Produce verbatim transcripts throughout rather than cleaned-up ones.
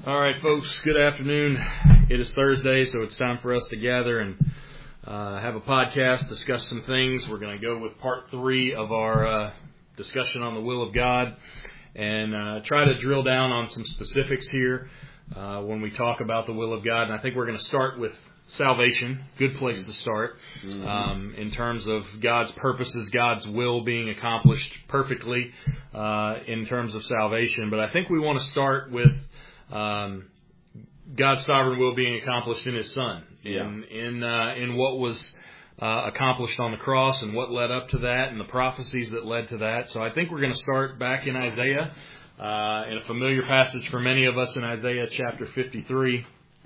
All right, folks, good afternoon. It is Thursday, so it's time for us to gather and uh, have a podcast, discuss some things. We're going to go with part three of our uh, discussion on the will of God and uh, try to drill down on some specifics here uh, when we talk about the will of God. And I think we're going to start with salvation. Good place to start mm-hmm. um, in terms of God's purposes, God's will being accomplished perfectly uh, in terms of salvation. But I think we want to start with Um, God's sovereign will being accomplished in His Son, in yeah. in uh, in what was uh, accomplished on the cross and what led up to that, and the prophecies that led to that. So I think we're going to start back in Isaiah, uh, in a familiar passage for many of us in Isaiah chapter fifty-three,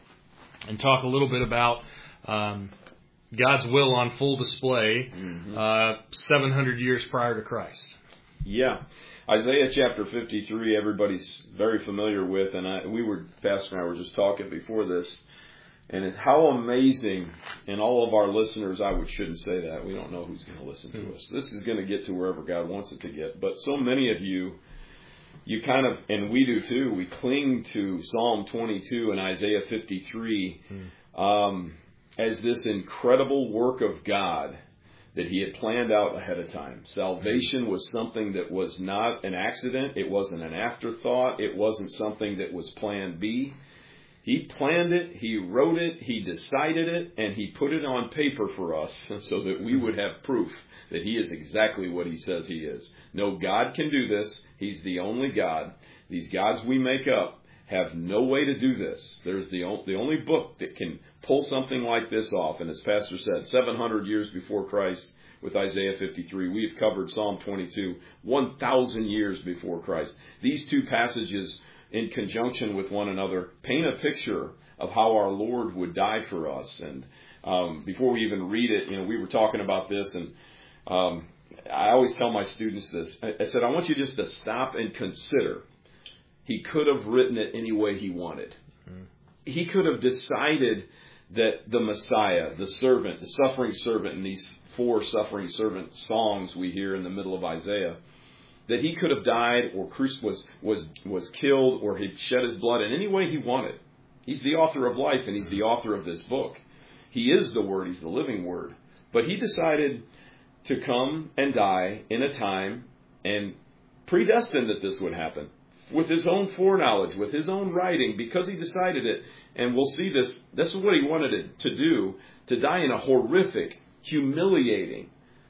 and talk a little bit about um, God's will on full display mm-hmm. uh, seven hundred years prior to Christ. Yeah. Isaiah chapter fifty-three, everybody's very familiar with, and I, we were, Pastor and I were just talking before this, and it's how amazing, and all of our listeners, I would shouldn't say that, we don't know who's going to listen to mm-hmm. us. This is going to get to wherever God wants it to get, but so many of you, you kind of, and we do too, we cling to Psalm twenty-two and Isaiah fifty-three mm-hmm. um, as this incredible work of God that He had planned out ahead of time. Salvation was something that was not an accident. It wasn't an afterthought. It wasn't something that was plan B. He planned it. He wrote it. He decided it. And He put it on paper for us so that we would have proof that He is exactly what He says He is. No God can do this. He's the only God. These gods we make up have no way to do this. There's the, o- the only book that can pull something like this off. And as Pastor said, seven hundred years before Christ with Isaiah fifty-three. We've covered Psalm twenty-two, one thousand years before Christ. These two passages in conjunction with one another paint a picture of how our Lord would die for us. And um, before we even read it, you know, we were talking about this, and um, I always tell my students this. I, I said, I want you just to stop and consider. He could have written it any way He wanted. Mm-hmm. He could have decided that the Messiah, the servant, the suffering servant in these four suffering servant songs we hear in the middle of Isaiah, that He could have died or was was was killed or He'd shed His blood in any way He wanted. He's the author of life and He's the author of this book. He is the Word. He's the living Word. But He decided to come and die in a time and predestined that this would happen. With His own foreknowledge, with His own writing, because He decided it. And we'll see this. This is what He wanted it to do, to die in a horrific, humiliating,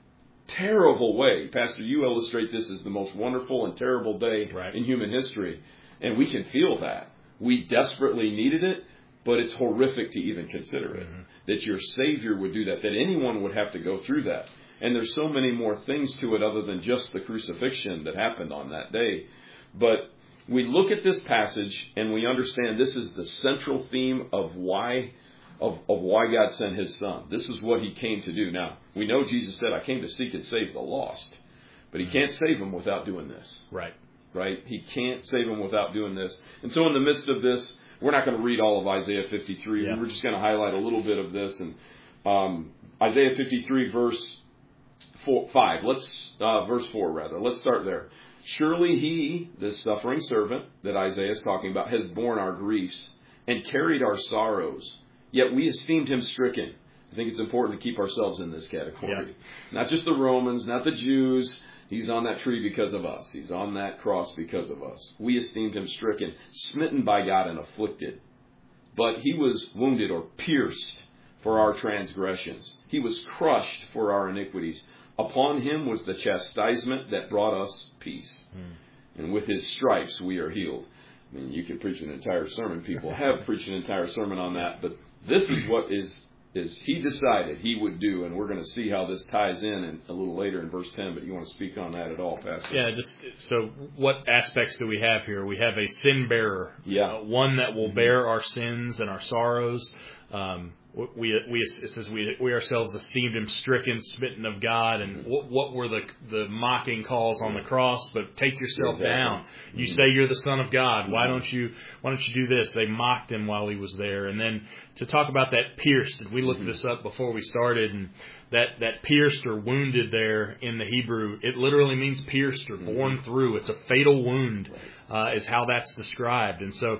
terrible way. Pastor, you illustrate this as the most wonderful and terrible day right. in human history. And we can feel that. We desperately needed it, but it's horrific to even consider it. Mm-hmm. That your Savior would do that, that anyone would have to go through that. And there's so many more things to it other than just the crucifixion that happened on that day. But we look at this passage and we understand this is the central theme of why of, of why God sent His Son. This is what He came to do. Now, we know Jesus said, I came to seek and save the lost. But He can't save them without doing this. Right. Right? He can't save them without doing this. And so in the midst of this, we're not going to read all of Isaiah fifty-three. Yeah. We're just going to highlight a little bit of this. And um, Isaiah fifty-three, verse four, five. Let's uh, verse four, rather. Let's start there. Surely He, this suffering servant that Isaiah is talking about, has borne our griefs and carried our sorrows. Yet we esteemed Him stricken. I think it's important to keep ourselves in this category. Yeah. Not just the Romans, not the Jews. He's on that tree because of us. He's on that cross because of us. We esteemed Him stricken, smitten by God and afflicted. But He was wounded or pierced for our transgressions. He was crushed for our iniquities. Upon Him was the chastisement that brought us peace. Mm. And with His stripes we are healed. I mean, you can preach an entire sermon. People have preached an entire sermon on that. But this is what is, is He decided He would do. And we're going to see how this ties in, in a little later in verse ten. But you want to speak on that at all, Pastor? Yeah, just so what aspects do we have here? We have a sin bearer. Yeah. Uh, one that will bear our sins and our sorrows. Um We we it says we we ourselves esteemed Him stricken, smitten of God, and what, what were the the mocking calls on the cross? But take yourself exactly. down. You mm-hmm. say you're the Son of God. Why don't you why don't you do this? They mocked Him while He was there. And then to talk about that pierced, and we looked mm-hmm. this up before we started, and that that pierced or wounded there in the Hebrew, it literally means pierced or mm-hmm. born through. It's a fatal wound, uh, is how that's described. And so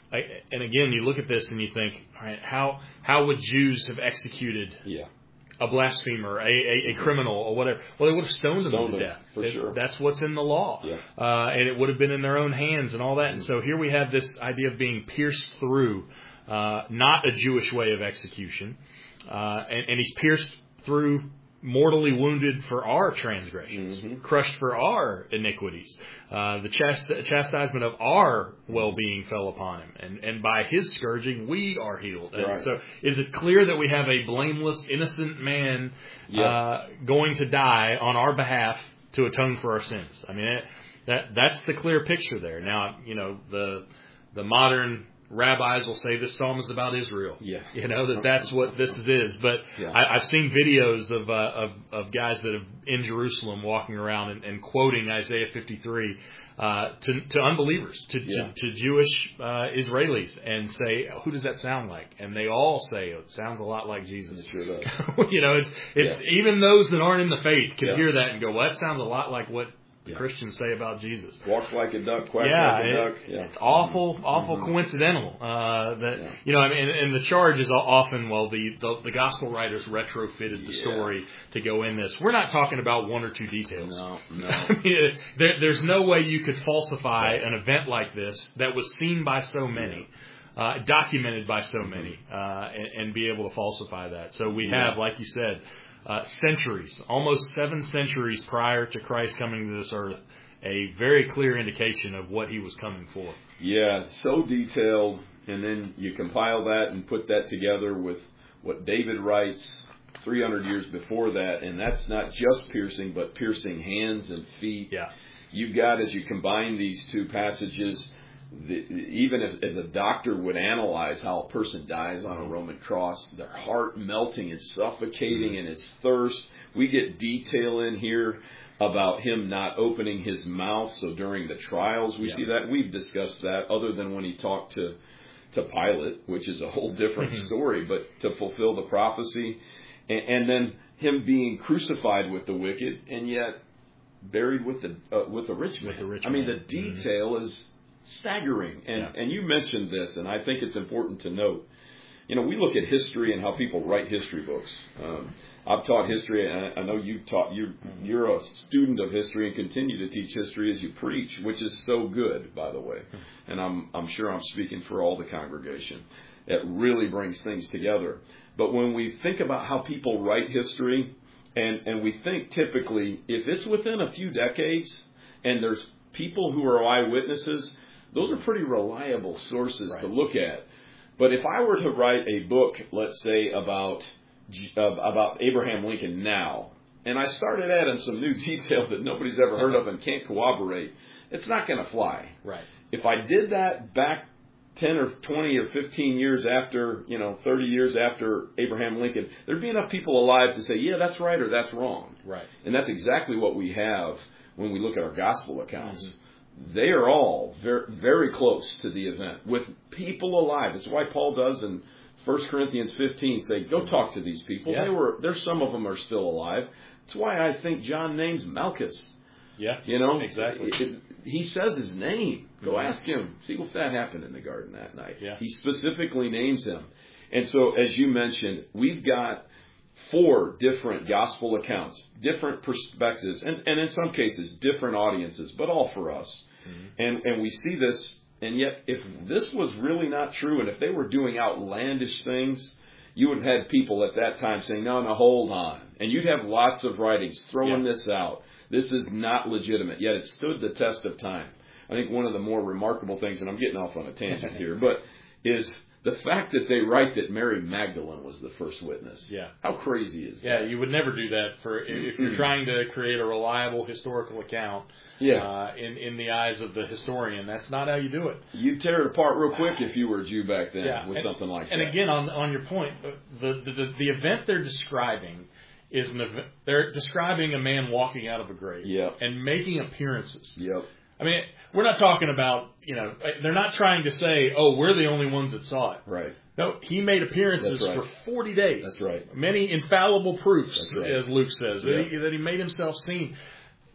I, and again, you look at this and you think, all right, how how would Jews have executed Yeah. a blasphemer, a, a, a criminal, or whatever? Well, they would have stoned, Stoned them to them, death. for It- sure. That's what's in the law. Yeah. Uh, and it would have been in their own hands and all that. And so here we have this idea of being pierced through, uh, not a Jewish way of execution. Uh, and, and he's pierced through, mortally wounded for our transgressions, Mm-hmm. crushed for our iniquities. Uh, the chast- chastisement of our well-being fell upon him, and, and by his scourging we are healed. And Right. so is it clear that we have a blameless, innocent man Yeah. uh, going to die on our behalf to atone for our sins? I mean, it, that that's the clear picture there. Now, you know, the the modern rabbis will say this psalm is about Israel. Yeah. You know, that that's what this is. But Yeah. I, I've seen videos of, uh, of of guys that have in Jerusalem walking around and, and quoting Isaiah fifty-three uh, to to unbelievers, to Yeah. to, to Jewish uh, Israelis, and say, who does that sound like? And they all say, it sounds a lot like Jesus. It sure does. You know, it's it's Yeah. even those that aren't in the faith can Yeah. hear that and go, well, that sounds a lot like what the Yeah. Christians say about Jesus. Walks like a duck, quacks Yeah, like a it- duck. Yeah. it's awful, awful Mhm. coincidental. Uh, that Yeah. you know, I mean, and, and the charge is often, well, the, the the gospel writers retrofitted the Yeah. story to go in this. We're not talking about one or two details. No, no. I mean, there, there's no way you could falsify an event like this that was seen by so many, uh, documented by so many, uh, and, and be able to falsify that. So we Yeah. have, like you said, uh, centuries, almost seven centuries prior to Christ coming to this earth, a very clear indication of what he was coming for. Yeah, so detailed, and then you compile that and put that together with what David writes three hundred years before that, and that's not just piercing, but piercing hands and feet. Yeah. You've got, as you combine these two passages, the, even if, as a doctor would analyze how a person dies on a Roman cross, their heart melting and suffocating and his thirst. We get detail in here about him not opening his mouth. So during the trials, we Yeah. see that. We've discussed that, other than when he talked to, to Pilate, which is a whole different story, but to fulfill the prophecy. And, and then him being crucified with the wicked, and yet buried with the uh, with the rich man. With the rich I mean, man. the detail mm-hmm. is staggering. And Yeah. and you mentioned this, and I think it's important to note. You know, we look at history and how people write history books. Um, I've taught history, and I know you've taught. You you're a student of history and continue to teach history as you preach, which is so good, by the way. And I'm I'm sure I'm speaking for all the congregation. It really brings things together. But when we think about how people write history, and and we think typically if it's within a few decades, and there's people who are eyewitnesses, those are pretty reliable sources Right. to look at. But if I were to write a book, let's say about uh, about Abraham Lincoln now, and I started adding some new detail that nobody's ever heard of and can't corroborate, it's not going to fly. Right. If I did that back ten or twenty or fifteen years after, you know, thirty years after Abraham Lincoln, there'd be enough people alive to say, yeah, that's right or that's wrong. Right. And that's exactly what we have when we look at our gospel accounts. Mm-hmm. They are all very, very close to the event with people alive. That's why Paul does in First Corinthians fifteen say, go talk to these people. Yeah. They were, there's some of them are still alive. That's why I think John names Malchus. Yeah. You know, Exactly. It, it, he says his name. Go Mhm. ask him. See if that happened in the garden that night. Yeah. He specifically names him. And so, as you mentioned, we've got four different gospel accounts, different perspectives, and, and in some cases, different audiences, but all for us. Mm-hmm. And and we see this, and yet if this was really not true, and if they were doing outlandish things, you would have had people at that time saying, no, no, hold on. And you'd have lots of writings throwing Yeah. this out. This is not legitimate, yet it stood the test of time. I think one of the more remarkable things, and I'm getting off on a tangent here, but is the fact that they write that Mary Magdalene was the first witness. Yeah. How crazy is that? Yeah, you would never do that for if you're trying to create a reliable historical account. Yeah. Uh, in in the eyes of the historian, that's not how you do it. You'd tear it apart real quick if you were a Jew back then Yeah. with and, something like and that. And again, on on your point, the, the the the event they're describing is an event. They're describing a man walking out of a grave Yep. and making appearances. Yep. I mean, we're not talking about, you know, they're not trying to say, oh, we're the only ones that saw it. Right. No, he made appearances That's right. for forty days. That's right. Many infallible proofs, That's right. as Luke says, Yeah. that, he, that he made himself seen.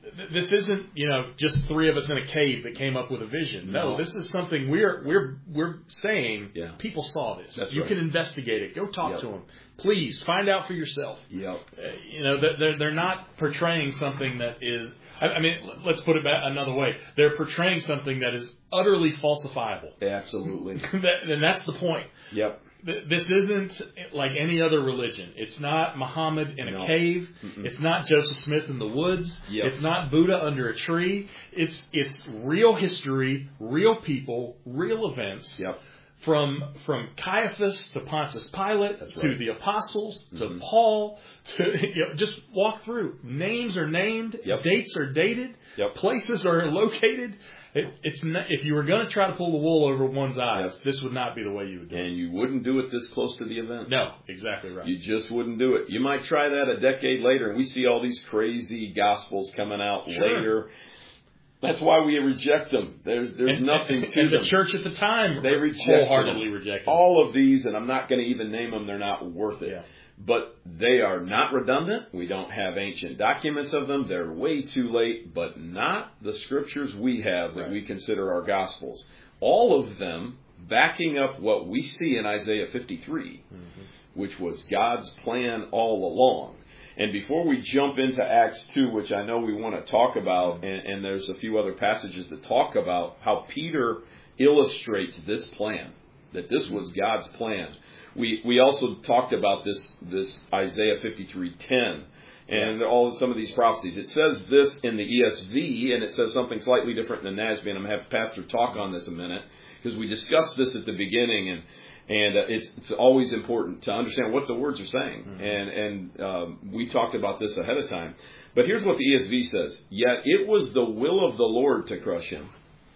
this isn't, you know, just three of us in a cave that came up with a vision. No, No. this is something we're we're we're saying. Yeah. People saw this. That's you right. can investigate it. Go talk Yep. to them. Please find out for yourself. Yep. Uh, you know, they're they're not portraying something that is. I, I mean, let's put it back another way. They're portraying something that is utterly falsifiable. Absolutely. that, and that's the point. Yep. This isn't like any other religion. It's not Muhammad in a No. cave. Mm-mm. It's not Joseph Smith in the woods. Yep. It's not Buddha under a tree. It's it's real history, real people, real events. Yep. From from Caiaphas to Pontius Pilate That's to right. the apostles to Mhm. Paul to you know, just walk through. Names are named. Yep. Dates are dated. Yep. Places are located. It, it's not, if you were going to try to pull the wool over one's eyes, Yep. this would not be the way you would do it. And you wouldn't do it this close to the event. No, exactly right. You just wouldn't do it. You might try that a decade later, and we see all these crazy gospels coming out Sure. later. That's why we reject them. There's there's and, nothing and, to and them. the church at the time They reject wholeheartedly them. rejected them. All of these, and I'm not going to even name them. They're not worth it. Yeah. But they are not redundant. We don't have ancient documents of them. They're way too late, but not the scriptures we have that Right. we consider our gospels. All of them backing up what we see in Isaiah fifty-three, mm-hmm. which was God's plan all along. And before we jump into Acts two, which I know we want to talk about, and, and there's a few other passages that talk about how Peter illustrates this plan, that this was God's plan. We we also talked about this this Isaiah fifty-three ten and all of some of these prophecies. It says this in the E S V, and it says something slightly different in the N A S B, and I'm going to have Pastor talk on this a minute, because we discussed this at the beginning, and and uh, it's it's always important to understand what the words are saying, mm-hmm. and and um, we talked about this ahead of time. But here's what the E S V says: Yet it was the will of the Lord to crush him.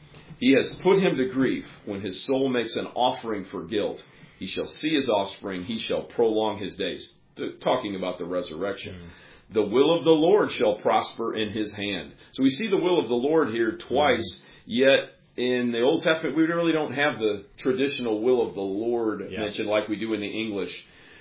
He has put him to grief. When his soul makes an offering for guilt, he shall see his offspring, he shall prolong his days. Talking about the resurrection. Mm-hmm. The will of the Lord shall prosper in his hand. So we see the will of the Lord here twice, mm-hmm. yet in the Old Testament we really don't have the traditional will of the Lord yeah. mentioned like we do in the English.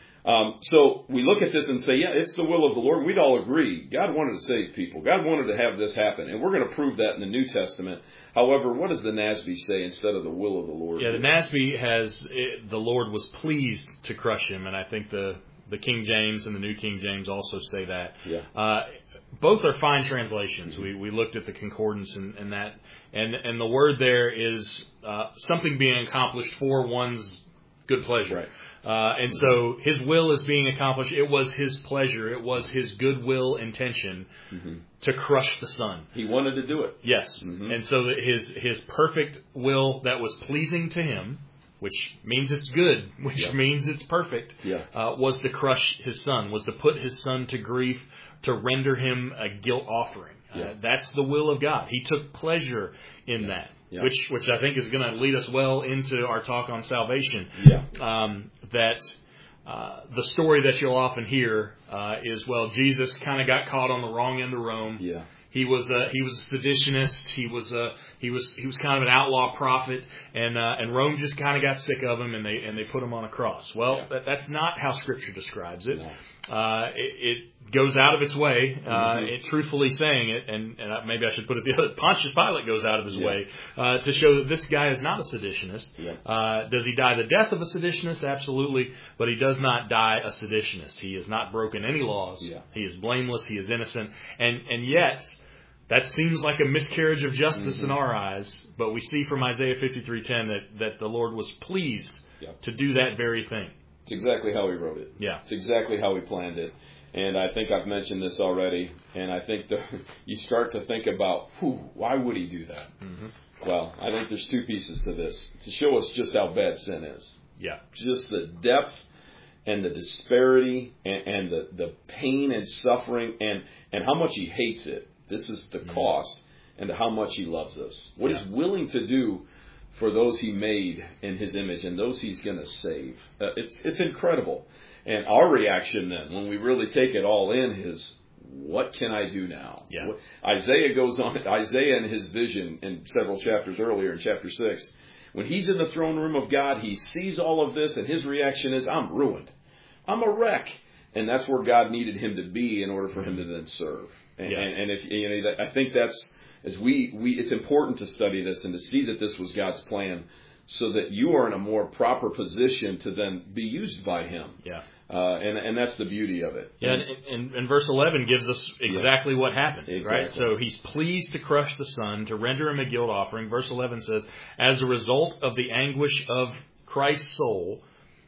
Um, so we look at this and say, yeah, it's the will of the Lord. We'd all agree. God wanted to save people. God wanted to have this happen. And we're going to prove that in the New Testament. However, what does the N A S B say instead of the will of the Lord? Yeah, the N A S B has, it, the Lord was pleased to crush him. And I think the, the King James and the New King James also say that. Yeah. Uh, both are fine translations. Mm-hmm. We we looked at the concordance and, and that. And, and the word there is uh, something being accomplished for one's good pleasure. Right. Uh, and so his will is being accomplished. It was his pleasure. It was his goodwill intention mm-hmm. to crush the Son. He wanted to do it. Yes. Mm-hmm. And so that his, his perfect will that was pleasing to him, which means it's good, which yeah. means it's perfect, yeah. uh, was to crush his Son, was to put his Son to grief, to render him a guilt offering. Yeah. Uh, that's the will of God. He took pleasure in yeah. that. Yeah. Which, which I think is going to lead us well into our talk on salvation. Yeah. Um, that uh, the story that you'll often hear uh, is, well, Jesus kind of got caught on the wrong end of Rome. Yeah. He was a he was a seditionist. He was a he was he was kind of an outlaw prophet, and uh, and Rome just kind of got sick of him, and they and they put him on a cross. Well, yeah. that, that's not how Scripture describes it. No. Uh, it, it goes out of its way, uh, mm-hmm. it truthfully saying it, and, and maybe I should put it the other. Pontius Pilate goes out of his yeah. way uh, to show that this guy is not a seditionist. Yeah. Uh, does he die the death of a seditionist? Absolutely, but he does not die a seditionist. He has not broken any laws. Yeah. He is blameless. He is innocent, and and yet. That seems like a miscarriage of justice mm-hmm. in our eyes, but we see from Isaiah fifty-three ten that, that the Lord was pleased yeah. to do that very thing. It's exactly how He wrote it. Yeah. It's exactly how He planned it. And I think I've mentioned this already, and I think the, you start to think about, whew, why would He do that? Mm-hmm. Well, I think there's two pieces to this. To show us just how bad sin is. Yeah. Just the depth and the disparity and, and the, the pain and suffering and, and how much He hates it. This is the cost and how much He loves us. What yeah. He's willing to do for those He made in His image and those He's going to save. Uh, it's it's incredible. And our reaction then, when we really take it all in, is, what can I do now? Yeah. What, Isaiah goes on, Isaiah in his vision in several chapters earlier, in chapter six, when he's in the throne room of God, he sees all of this and his reaction is, I'm ruined. I'm a wreck. And that's where God needed him to be in order for him to then serve. And, yeah. and, and if you know, I think that's as we, we it's important to study this and to see that this was God's plan, so that you are in a more proper position to then be used by Him. Yeah. Uh, and and that's the beauty of it. Yeah, and, and, and verse eleven gives us exactly yeah. what happened, exactly. right? So He's pleased to crush the Son, to render Him a guilt offering. Verse eleven says, as a result of the anguish of Christ's soul,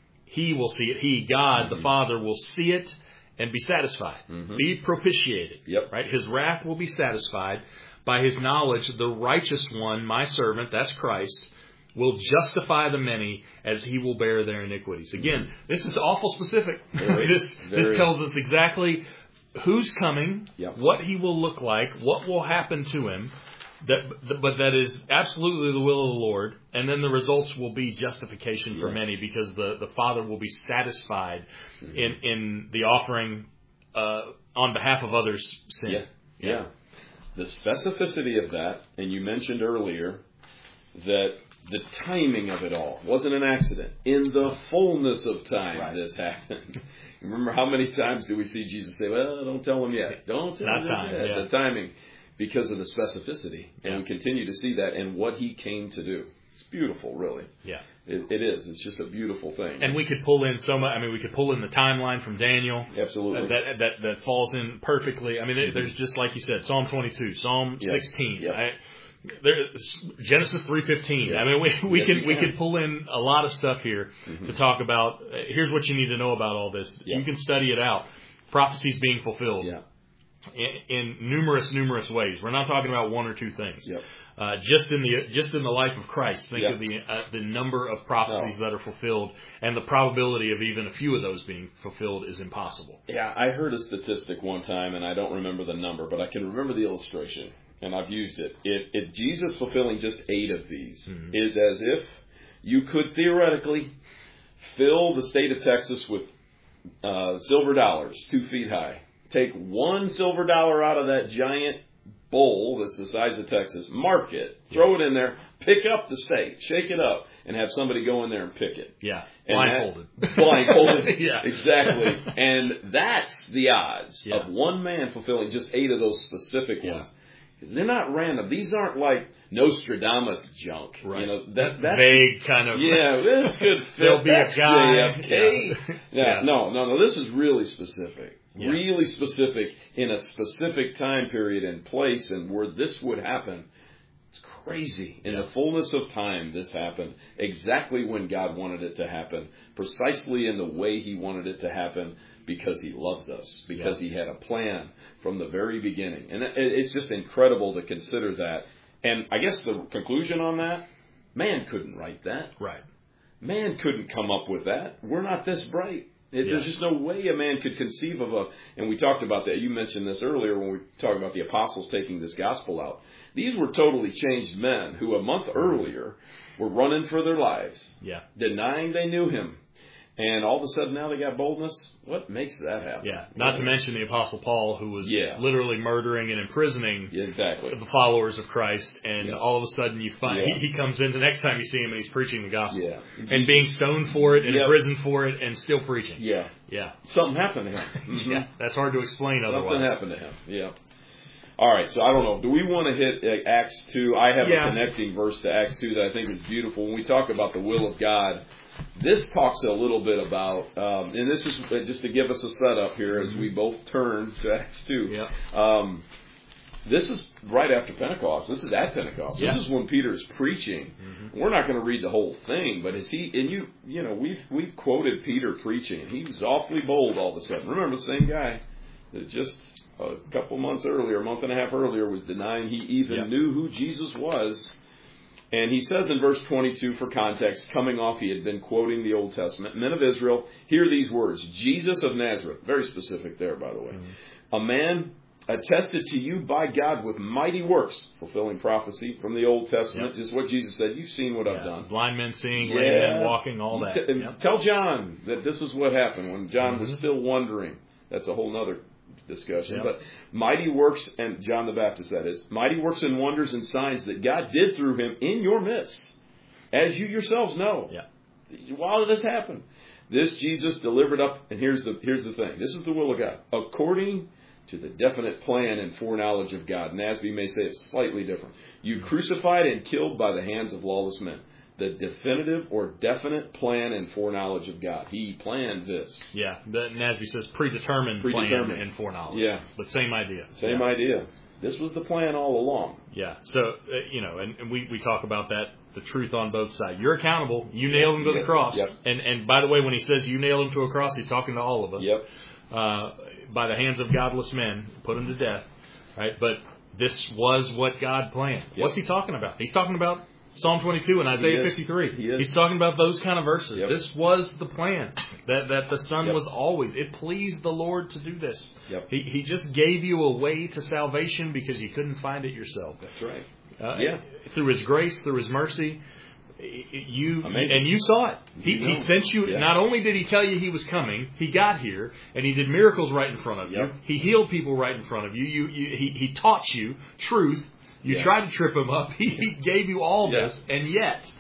He will see it. He, God, mm-hmm. the Father, will see it and be satisfied, mm-hmm. be propitiated. Yep. Right? His wrath will be satisfied by His knowledge. The righteous one, my servant, that's Christ, will justify the many as He will bear their iniquities. Again, this is awful specific. Very, this very. this tells us exactly who's coming, yep. what He will look like, what will happen to Him. That, but that is absolutely the will of the Lord, and then the results will be justification for yeah. many, because the, the Father will be satisfied mm-hmm. in in the offering uh, on behalf of others' sin. Yeah. yeah, yeah. The specificity of that, and you mentioned earlier that the timing of it all wasn't an accident. In the fullness of time, right. this happened. Remember, how many times do we see Jesus say, "Well, don't tell them yet. Don't tell Not them time, yet." yeah. The timing. Because of the specificity. And yeah. we continue to see that in what He came to do. It's beautiful, really. Yeah. It, it is. It's just a beautiful thing. And we could pull in so much. I mean, we could pull in the timeline from Daniel. Absolutely. Uh, that, that that falls in perfectly. I mean, mm-hmm. there's just, like you said, Psalm twenty-two, Psalm yep. sixteen, yep. I, there, Genesis three fifteen. Yep. I mean, we, we yes, could can. we could pull in a lot of stuff here mm-hmm. to talk about. Uh, here's what you need to know about all this. Yep. You can study it out. Prophecies being fulfilled. Yeah. In, in numerous, numerous ways. We're not talking about one or two things. Yep. Uh, just in the just in the life of Christ, think yep. of the uh, the number of prophecies no. that are fulfilled, and the probability of even a few of those being fulfilled is impossible. Yeah, I heard a statistic one time, and I don't remember the number, but I can remember the illustration, and I've used it. If, if Jesus fulfilling just eight of these mm-hmm. is as if you could theoretically fill the state of Texas with uh, silver dollars two feet high. Take one silver dollar out of that giant bowl that's the size of Texas, mark it, throw it in there, pick up the state, shake it up, and have somebody go in there and pick it. Yeah, and blindfolded. That, blindfolded, yeah. exactly. And that's the odds yeah. of one man fulfilling just eight of those specific yeah. ones. Because they're not random. These aren't like Nostradamus junk. Right. You know, that that's vague kind of. Yeah, this could fit. There'll be that's a guy. J F K. Yeah. Yeah. yeah. No, no, no. This is really specific. Yeah. Really specific in a specific time period and place, and where this would happen. It's crazy. In yeah. the fullness of time, this happened exactly when God wanted it to happen, precisely in the way He wanted it to happen, because He loves us, because yeah. He had a plan from the very beginning. And it's just incredible to consider that. And I guess the conclusion on that, man couldn't write that. Right. Man couldn't come up with that. We're not this bright. It, yeah. There's just no way a man could conceive of a, and we talked about that. You mentioned this earlier when we talked about the apostles taking this gospel out. These were totally changed men who a month earlier were running for their lives, yeah. denying they knew Him. And all of a sudden now they got boldness. What makes that happen? Yeah. Not to mention the Apostle Paul, who was yeah. literally murdering and imprisoning yeah, exactly. the followers of Christ. And yeah. all of a sudden you find yeah. he, he comes in the next time you see him and he's preaching the gospel. Yeah. And being stoned for it and yep. imprisoned for it and still preaching. Yeah. Yeah. Something happened to him. Mm-hmm. yeah. That's hard to explain Something otherwise. happened to him. Yeah. All right, so I don't know. Do we want to hit uh, Acts two? I have yeah. a connecting verse to Acts two that I think is beautiful. When we talk about the will of God, this talks a little bit about, um, and this is just to give us a setup here as we both turn to Acts two. Yeah. Um, this is right after Pentecost. This is at Pentecost. Yeah. This is when Peter is preaching. Mm-hmm. We're not going to read the whole thing, but is he? And you, you know, we've we've quoted Peter preaching. He was awfully bold all of a sudden. Remember, the same guy that just a couple months earlier, a month and a half earlier, was denying he even yep. knew who Jesus was. And he says in verse twenty-two, for context, coming off, he had been quoting the Old Testament. Men of Israel, hear these words. Jesus of Nazareth, very specific there, by the way. Mm-hmm. A man attested to you by God with mighty works, fulfilling prophecy from the Old Testament, yep. just what Jesus said. You've seen what yeah. I've done. Blind men seeing, yeah. lame men walking, all that. T- yep. Tell John that this is what happened when John mm-hmm. was still wondering. That's a whole other discussion. Yep. But mighty works, and John the Baptist, that is, mighty works and wonders and signs that God did through him in your midst, as you yourselves know. Yeah. While this happened, this Jesus delivered up, and here's the here's the thing. This is the will of God. According to the definite plan and foreknowledge of God. Nasby may say it's slightly different. You crucified and killed by the hands of lawless men. The definitive or definite plan and foreknowledge of God. He planned this. Yeah, the Nasby says predetermined, Predetermined. plan and foreknowledge. Yeah. But same idea. Same yeah. idea. This was the plan all along. Yeah. So, uh, you know, and, and we, we talk about that, the truth on both sides. You're accountable. You nailed him to Yep. the cross. Yep. And, and by the way, when he says you nailed him to a cross, he's talking to all of us. Yep. Uh, by the hands of godless men, put him to death. Right? But this was what God planned. Yep. What's he talking about? He's talking about Psalm twenty-two and Isaiah fifty-three. He is. He's talking about those kind of verses. Yep. This was the plan. That that the Son Yep. was always. It pleased the Lord to do this. Yep. He he just gave you a way to salvation because you couldn't find it yourself. That's right. Uh, Yeah. Through His grace, through His mercy, you Amazing. and you saw it. He, You he know. sent you. Yeah. Not only did He tell you He was coming, He got here and He did miracles right in front of you. Yep. He healed people right in front of you. You, you he, he taught you truth. You Yeah. tried to trip Him up. He, he gave you all Yeah. this, and yet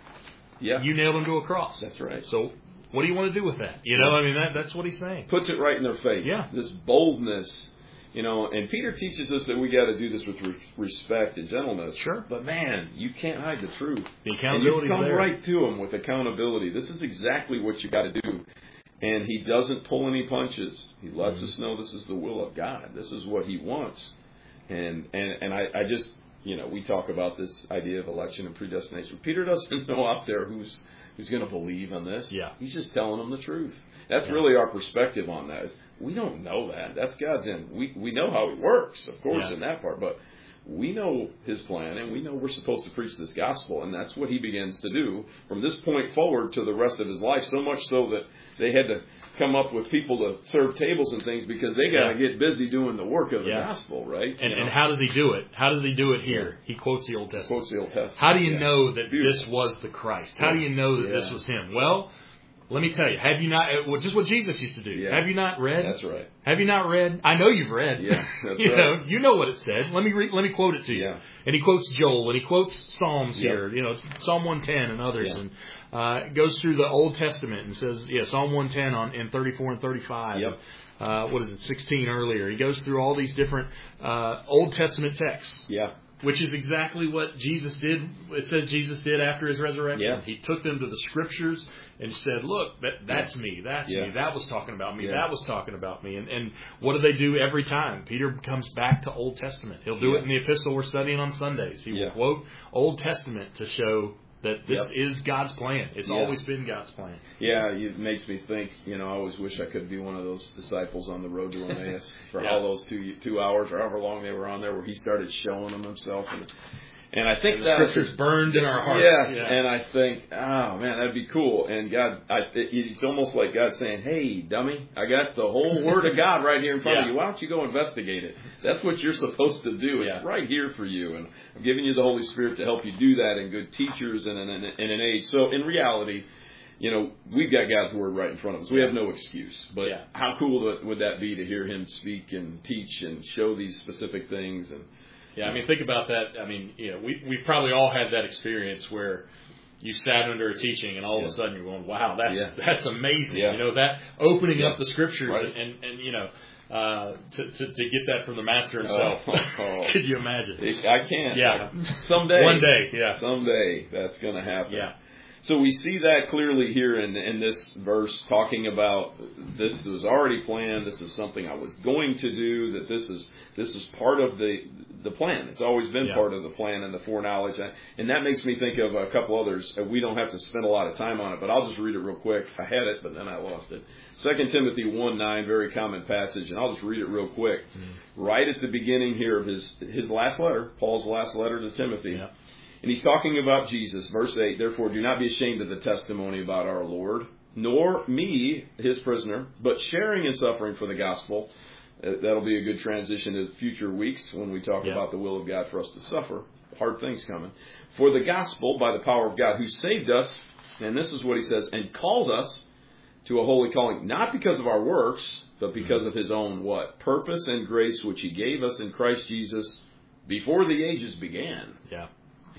Yeah. you nailed Him to a cross. That's right. So, what do you want to do with that? You know, I mean, that that's what He's saying. Puts it right in their face. Yeah. This boldness. You know, and Peter teaches us that we got to do this with re- respect and gentleness. Sure. But man, you can't hide the truth. The And accountability you is come there. right to him with accountability. This is exactly what you got to do. And he doesn't pull any punches. He lets Mm-hmm. us know this is the will of God. This is what he wants. And and and I, I just, you know, we talk about this idea of election and predestination. Peter doesn't know out there who's who's going to believe on this. Yeah. He's just telling them the truth. That's Yeah. really our perspective on that. We don't know that. That's God's end. We we know how He works, of course, Yeah. in that part, but we know His plan, and we know we're supposed to preach this gospel, and that's what He begins to do from this point forward to the rest of His life. So much so that they had to come up with people to serve tables and things because they got to Yeah. get busy doing the work of the Yeah. gospel, right? And, You know? and how does He do it? How does He do it here? He quotes the Old Testament. Quotes the Old Testament. How do you Yeah. know that Beautiful. this was the Christ? How Yeah. do you know that Yeah. this was Him? Well, let me tell you. Have you not? uh, well, Just what Jesus used to do. Yeah. Have you not read? That's right. Have you not read? I know you've read. Yeah, that's you right. know, you know what it said. Let me re- let me quote it to you. Yeah. And he quotes Joel and he quotes Psalms Yep. here. You know, Psalm one ten and others, Yeah. and uh, it goes through the Old Testament and says, yeah, Psalm one ten on in thirty-four and thirty-five. Yep. Uh, what is it? sixteen earlier. He goes through all these different uh, Old Testament texts. Yeah. Which is exactly what Jesus did. It says Jesus did after His resurrection. Yeah. He took them to the Scriptures and said, look, that, that's me. That's Yeah. me. That was talking about me. Yeah. That was talking about me. And, and what do they do every time? Peter comes back to Old Testament. He'll do Yeah. it in the epistle we're studying on Sundays. He Yeah. will quote Old Testament to show that this Yep. is God's plan. It's Yeah. always been God's plan. Yeah, it makes me think, you know, I always wish I could be one of those disciples on the road to Emmaus for Yeah. all those two two hours or however long they were on there where he started showing them himself. And, and I think The that Scriptures burned in our hearts. Yeah, Yeah. and I think, oh man, that'd be cool. And God, I, it, it's almost like God saying, "Hey, dummy, I got the whole Word of God right here in front Yeah. of you. Why don't you go investigate it? That's what you're supposed to do. It's Yeah. right here for you." And I'm giving you the Holy Spirit to help you do that, and good teachers and in an age. So in reality, you know, we've got God's Word right in front of us. We have no excuse. But Yeah. how cool would that be to hear Him speak and teach and show these specific things? And Yeah, I mean, think about that. I mean, you know, we we've probably all had that experience where you sat under a teaching and all of Yeah. a sudden you're going, "Wow, that's Yeah. that's amazing!" Yeah. You know, that opening Yeah. up the Scriptures Right. and, and and you know, uh, to, to to get that from the Master himself. Oh, oh. Could you imagine? I can't. Yeah. Someday. One day, yeah. Someday that's going to happen. Yeah. So we see that clearly here in, in this verse, talking about this was already planned. This is something I was going to do. That this is this is part of the the plan. It's always been Yeah. part of the plan and the foreknowledge. And that makes me think of a couple others. We don't have to spend a lot of time on it, but I'll just read it real quick. I had it, but then I lost it. Second Timothy one nine, very common passage, and I'll just read it real quick. Mm-hmm. Right at the beginning here of his his last letter, Paul's last letter to Timothy. Yeah. And he's talking about Jesus. Verse eight, therefore do not be ashamed of the testimony about our Lord, nor me, his prisoner, but sharing in suffering for the gospel. Uh, that'll be a good transition to future weeks when we talk Yeah. about the will of God for us to suffer. Hard things coming. For the gospel by the power of God who saved us, and this is what he says, and called us to a holy calling, not because of our works, but because of his own what? Purpose and grace which he gave us in Christ Jesus before the ages began. Yeah.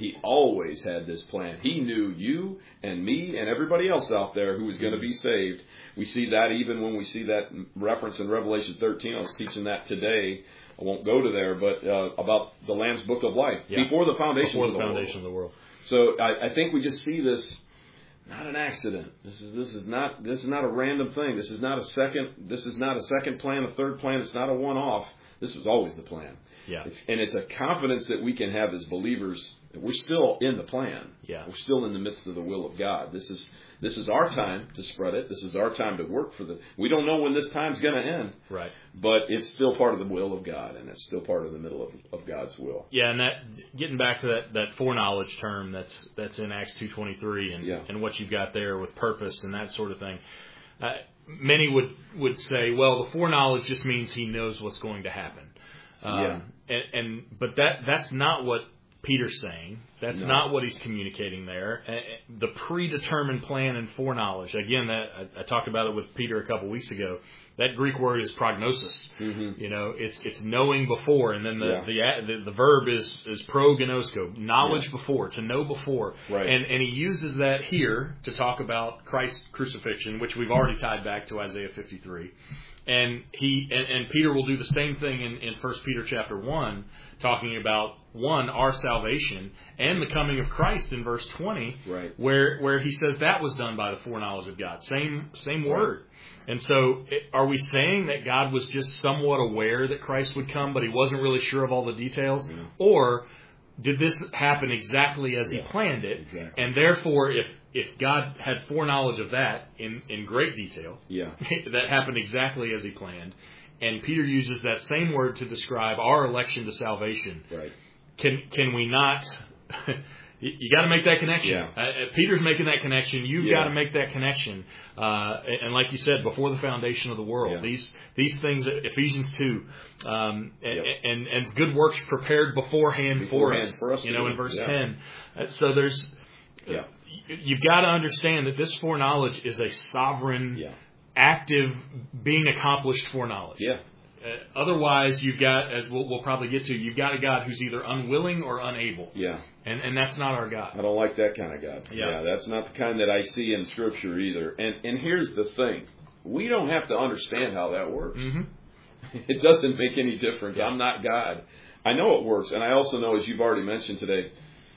He always had this plan. He knew you and me and everybody else out there who was going to be saved. We see that even when we see that reference in Revelation thirteen. I was teaching that today. I won't go to there, but uh, about the Lamb's Book of Life. Yeah. Before the foundation, Before the, of, the foundation of the world. So I, I think we just see this, not an accident. This is this is not this is not a random thing. This is not a second. This is not a second plan, a third plan. It's not a one-off. This was always the plan. Yeah. It's, and it's a confidence that we can have as believers that we're still in the plan. Yeah. We're still in the midst of the will of God. This is this is our time to spread it. This is our time to work for the. We don't know when this time's going to end. Right. But it's still part of the will of God, and it's still part of the middle of, of God's will. Yeah, and that getting back to that, that foreknowledge term that's that's in Acts two twenty-three, and Yeah. and what you've got there with purpose and that sort of thing. Uh, many would would say, well, the foreknowledge just means he knows what's going to happen. Um, Yeah. And, and but that that's not what Peter's saying. That's No. not what he's communicating there. Uh, The predetermined plan and foreknowledge. Again, that I, I talked about it with Peter a couple weeks ago. That Greek word is prognosis. Mm-hmm. You know, it's it's knowing before, and then the Yeah. the, the the verb is is prognosko, knowledge Yeah. before, to know before. Right. And and he uses that here to talk about Christ's crucifixion, which we've already tied back to Isaiah fifty-three. And he and, and Peter will do the same thing in, in First Peter chapter one, talking about one, our salvation and the coming of Christ in verse twenty, Right. where where he says that was done by the foreknowledge of God. Same same word. And so it, are we saying that God was just somewhat aware that Christ would come, but he wasn't really sure of all the details? Mm-hmm. Or did this happen exactly as Yeah, he planned it? exactly. And therefore, if if God had foreknowledge of that in, in great detail, Yeah. that happened exactly as he planned, and Peter uses that same word to describe our election to salvation, Right. can can we not... You, you got to make that connection. Yeah. Uh, Peter's making that connection. You've Yeah. got to make that connection. Uh, and like you said, before the foundation of the world, Yeah. these these things, Ephesians two, um, and, Yep. and and good works prepared beforehand, Beforehand for us. for us you to know, do. in verse Yeah. ten. Uh, so there's, Yeah. you've got to understand that this foreknowledge is a sovereign, Yeah. active, being accomplished foreknowledge. Yeah. Uh, otherwise, you've got, as we'll, we'll probably get to, you've got a God who's either unwilling or unable. Yeah. And and that's not our God. I don't like that kind of God. Yeah. That's not the kind that I see in Scripture either. And and here's the thing. We don't have to understand how that works. Mm-hmm. It doesn't make any difference. Yeah. I'm not God. I know it works. And I also know, as you've already mentioned today,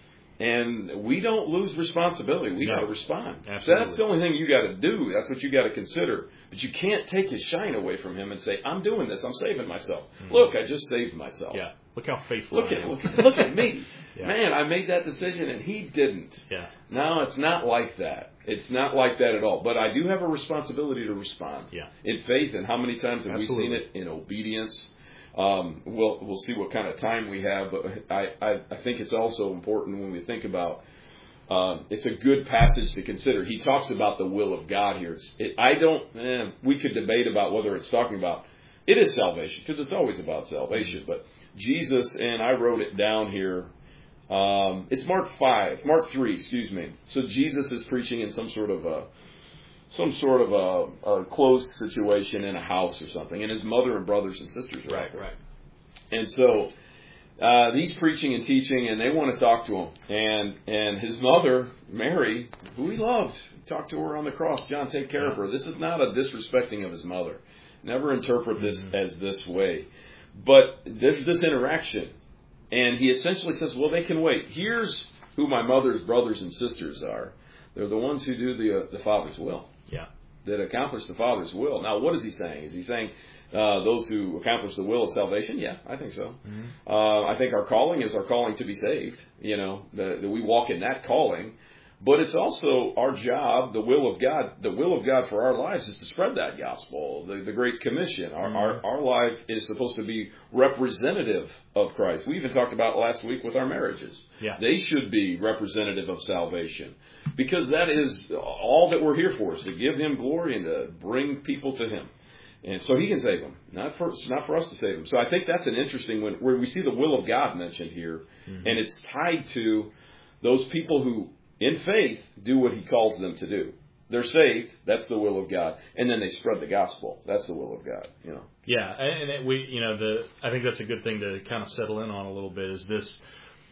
and we don't lose responsibility. We No. got to respond. Absolutely. So that's the only thing you got to do. That's what you got to consider. But you can't take his shine away from him and say, I'm doing this. I'm saving myself. Mm-hmm. Look, I just saved myself. Yeah. Look how faithful Look I at, am. look, at, look at me. Yeah. Man, I made that decision and he didn't. Yeah. No, it's not like that. It's not like that at all. But I do have a responsibility to respond. Yeah. In faith. And how many times have Absolutely. we seen it in obedience? Um, we'll we'll see what kind of time we have. But I, I, I think it's also important when we think about. Um, it's a good passage to consider. He talks about the will of God here. It's, it, I don't. Eh, we could debate about whether it's talking about. It is salvation because it's always about salvation. But Jesus, and I wrote it down here. Um, it's Mark five, Mark three, excuse me. So Jesus is preaching in some sort of a, some sort of a, a closed situation in a house or something, and his mother and brothers and sisters are out Right, there. right. And so uh, he's preaching and teaching, and they want to talk to him. And and his mother, Mary, who he loved, talked to her on the cross. John, take care of her. This is not a disrespecting of his mother. Never interpret this Mm-hmm. as this way. But there's this interaction. And he essentially says, well, they can wait. Here's who my mother's brothers and sisters are. They're the ones who do the uh, the Father's will. Yeah. That accomplish the Father's will. Now, what is he saying? Is he saying uh, those who accomplish the will of salvation? Yeah, I think so. Mm-hmm. Uh, I think our calling is our calling to be saved. You know, that we walk in that calling. But it's also our job, the will of God. The will of God for our lives is to spread that gospel, the, the Great Commission. Our, Mm-hmm. our our life is supposed to be representative of Christ. We even talked about last week with our marriages. Yeah. They should be representative of salvation. Because that is all that we're here for, is to give Him glory and to bring people to Him. And so He can save them, not for not for us to save them. So I think that's an interesting one, where we see the will of God mentioned here, Mm-hmm. and it's tied to those people who, in faith, do what He calls them to do. They're saved, that's the will of God, and then they spread the gospel. That's the will of God, you know. Yeah, and it, we, you know, the I think that's a good thing to kind of settle in on a little bit. Is this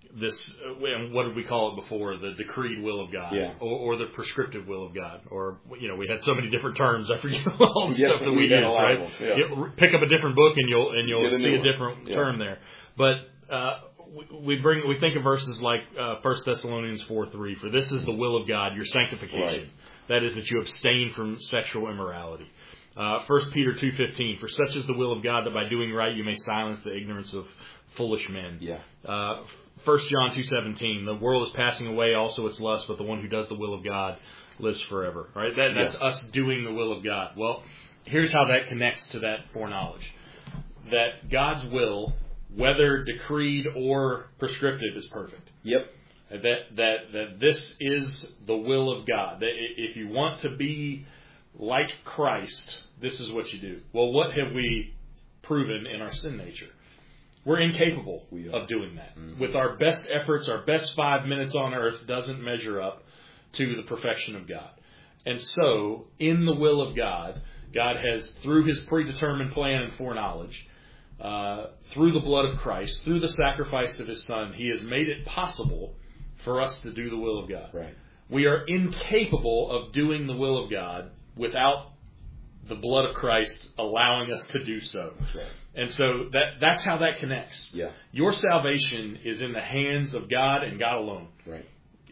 this, uh, and what did we call it before? The decreed will of God, yeah. or, or the prescriptive will of God, or you know, we had so many different terms. I forget all the yeah, stuff that we, we use, right? Yeah. You pick up a different book and you'll and you'll see a one. different yeah. term there. But uh, we bring we think of verses like uh, First Thessalonians four three. For this is the will of God, your sanctification. Right. That is, that you abstain from sexual immorality. Uh, First Peter two fifteen. For such is the will of God, that by doing right you may silence the ignorance of foolish men. Yeah. Uh, First John two seventeen. The world is passing away, also its lust, but the one who does the will of God lives forever. All right. That, that's yeah. us doing the will of God. Well, here's how that connects to that foreknowledge. That God's will, whether decreed or prescriptive, is perfect. Yep. That that that this is the will of God. That if you want to be like Christ, this is what you do. Well, what have we proven in our sin nature? We're incapable we of doing that. Mm-hmm. With our best efforts, our best five minutes on earth doesn't measure up to the perfection of God. And so, in the will of God, God has, through His predetermined plan and foreknowledge, uh, through the blood of Christ, through the sacrifice of His Son, He has made it possible for us to do the will of God. Right. We are incapable of doing the will of God without the blood of Christ allowing us to do so. Right. And so that that's how that connects. Yeah. Your salvation is in the hands of God and God alone. Right.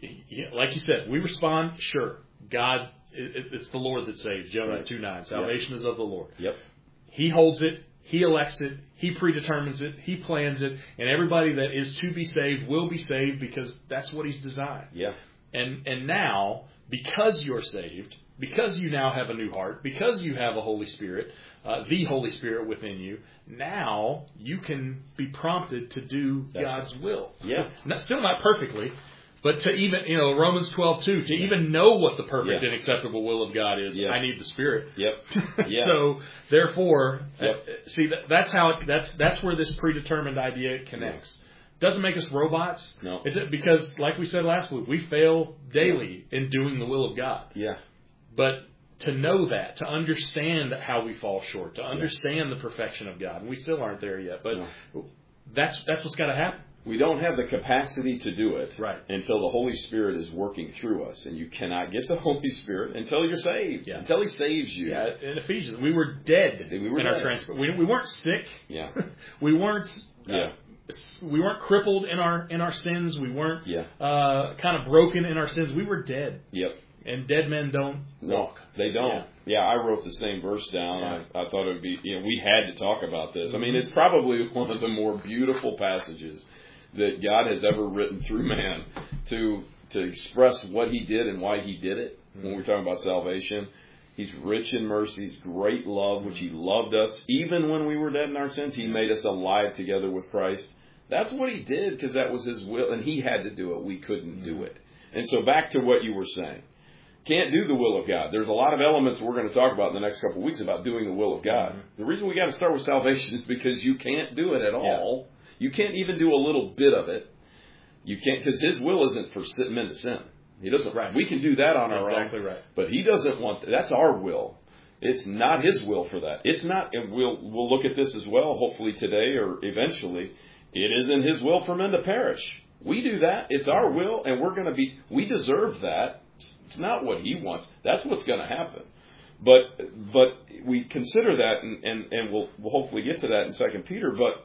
Like you said, we respond, sure. God, it, it's the Lord that saves. Jonah right. two nine. Salvation yep. is of the Lord. Yep. He holds it. He elects it. He predetermines it. He plans it. And everybody that is to be saved will be saved because that's what He's designed. Yeah. And and now, because you're saved, because you now have a new heart, because you have a Holy Spirit, uh, the Holy Spirit within you, now you can be prompted to do That's God's right. will. Yeah. Not, still not perfectly, but to even, you know, Romans twelve two, to yeah. even know what the perfect yeah. and acceptable will of God is, yeah. I need the Spirit. Yep. Yeah. So, therefore, yep. uh, see, that, that's how, it, that's that's where this predetermined idea connects. Doesn't make us robots. No. It's because, like we said last week, we fail daily yeah. in doing the will of God. Yeah. But to know that, to understand how we fall short, to understand yeah. the perfection of God, we still aren't there yet. But no. that's that's what's got to happen. We don't have the capacity to do it right. until the Holy Spirit is working through us. And you cannot get the Holy Spirit until you're saved, yeah. until He saves you. Yeah, in Ephesians, we were dead we were in dead. our transport. We, we weren't sick. Yeah. we weren't... Uh, yeah. We weren't crippled in our in our sins. We weren't yeah. uh, kind of broken in our sins. We were dead. Yep. And dead men don't no, walk. They don't. Yeah. yeah, I wrote the same verse down. Yeah. I, I thought it would be, you know, we had to talk about this. I mean, it's probably one of the more beautiful passages that God has ever written through man to to express what He did and why He did it. Mm-hmm. When we're talking about salvation, He's rich in mercies, great love, which He loved us. Even when we were dead in our sins, He made us alive together with Christ. That's what He did because that was His will, and He had to do it. We couldn't do it. And so back to what you were saying. Can't do the will of God. There's a lot of elements we're going to talk about in the next couple of weeks about doing the will of God. Mm-hmm. The reason we got to start with salvation is because you can't do it at all. Yeah. You can't even do a little bit of it. You can't, because His will isn't for men to sin. He doesn't. Right. We can do that on our exactly own. Exactly right. But He doesn't want that. That's our will. It's not His will for that. It's not, and we'll we'll look at this as well, hopefully today or eventually. It isn't His will for men to perish. We do that. It's our will, and we're going to be, we deserve that. It's not what He wants. That's what's going to happen. But but we consider that, and, and, and we'll, we'll hopefully get to that in Second Peter, but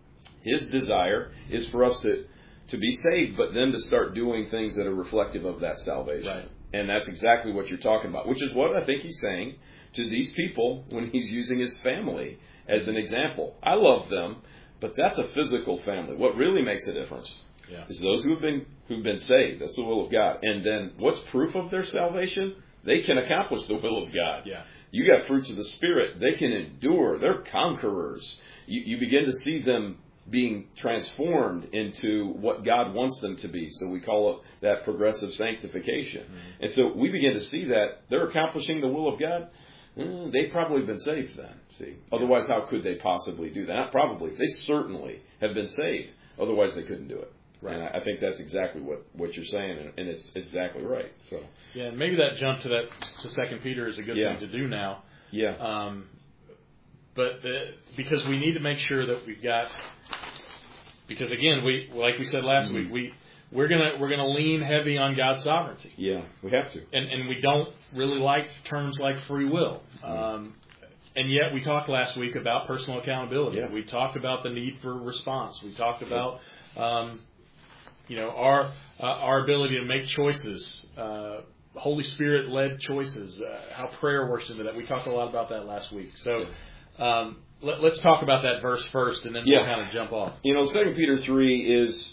His desire is for us to, to be saved, but then to start doing things that are reflective of that salvation. Right. And that's exactly what you're talking about, which is what I think He's saying to these people when He's using His family as an example. I love them. But that's a physical family. What really makes a difference yeah. is those who've been who've been saved. That's the will of God. And then what's proof of their salvation? They can accomplish the will of God. Yeah. You got fruits of the Spirit. They can endure. They're conquerors. You, you begin to see them being transformed into what God wants them to be. So we call it that progressive sanctification. Mm-hmm. And so we begin to see that they're accomplishing the will of God. Mm, they've probably been saved then, see. Otherwise, how could they possibly do that? Not probably. They certainly have been saved. Otherwise, they couldn't do it. Right. And I think that's exactly what, what you're saying, and, and it's exactly right. So yeah, and maybe that jump to that to Second Peter is a good yeah. thing to do now. Yeah. Um, but the, because we need to make sure that we've got because again, we like we said last mm-hmm. week, we we're gonna we're gonna lean heavy on God's sovereignty. Yeah, we have to, and and we don't really like terms like free will. Mm-hmm. Um, and yet, we talked last week about personal accountability. Yeah. We talked about the need for response. We talked about um, you know our uh, our ability to make choices. Uh, Holy Spirit led choices, uh, how prayer works into that. We talked a lot about that last week. So um, let, let's talk about that verse first, and then yeah. we'll kind of jump off. You know, Second Peter three is,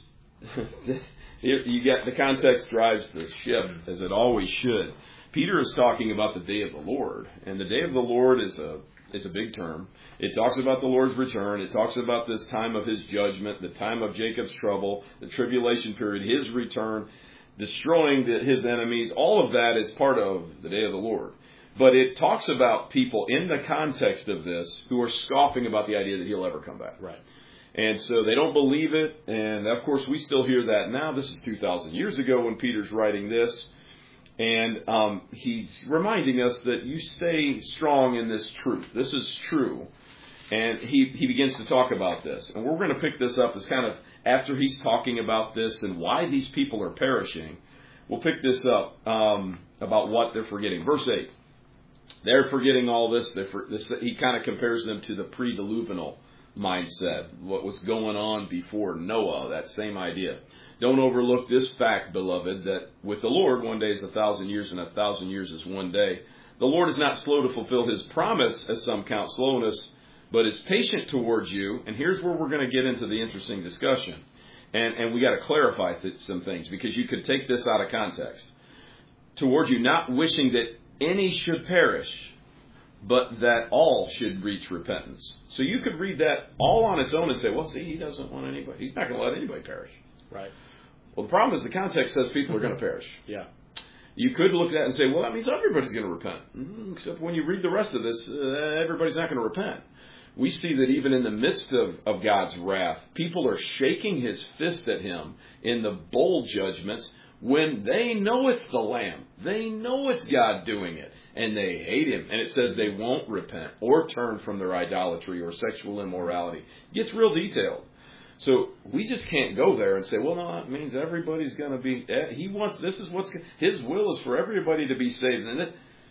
you get the context drives the ship, as it always should. Peter is talking about the day of the Lord, and the day of the Lord is a is a big term. It talks about the Lord's return. It talks about this time of His judgment, the time of Jacob's trouble, the tribulation period, His return, destroying the, his enemies. All of that is part of the day of the Lord. But it talks about people in the context of this who are scoffing about the idea that He'll ever come back. Right. And so they don't believe it. And of course, we still hear that now. This is two thousand years ago when Peter's writing this. And um, he's reminding us that you stay strong in this truth. This is true. And he, he begins to talk about this. And we're going to pick this up as kind of after he's talking about this and why these people are perishing. We'll pick this up um, about what they're forgetting. Verse eight. They're forgetting all this. They're for, this. He kind of compares them to the pre-diluvial mindset, what was going on before Noah, that same idea. Don't overlook this fact, beloved, that with the Lord, one day is a thousand years, and a thousand years is one day. The Lord is not slow to fulfill His promise, as some count slowness, but is patient towards you. And here's where we're going to get into the interesting discussion. And, and we got to clarify th- some things, because you could take this out of context. Towards you, not wishing that any should perish, but that all should reach repentance. So you could read that all on its own and say, well, see, He doesn't want anybody. He's not going to let anybody perish. Right. Well, the problem is the context says people are going to perish. Yeah. You could look at that and say, well, that means everybody's going to repent. Mm-hmm. Except when you read the rest of this, uh, everybody's not going to repent. We see that even in the midst of, of God's wrath, people are shaking His fist at Him in the bold judgments when they know it's the Lamb. They know it's God doing it, and they hate Him. And it says they won't repent or turn from their idolatry or sexual immorality. It gets real detailed. So we just can't go there and say, well, no, that means everybody's going to be, He wants, this is what's, His will is for everybody to be saved. And, it,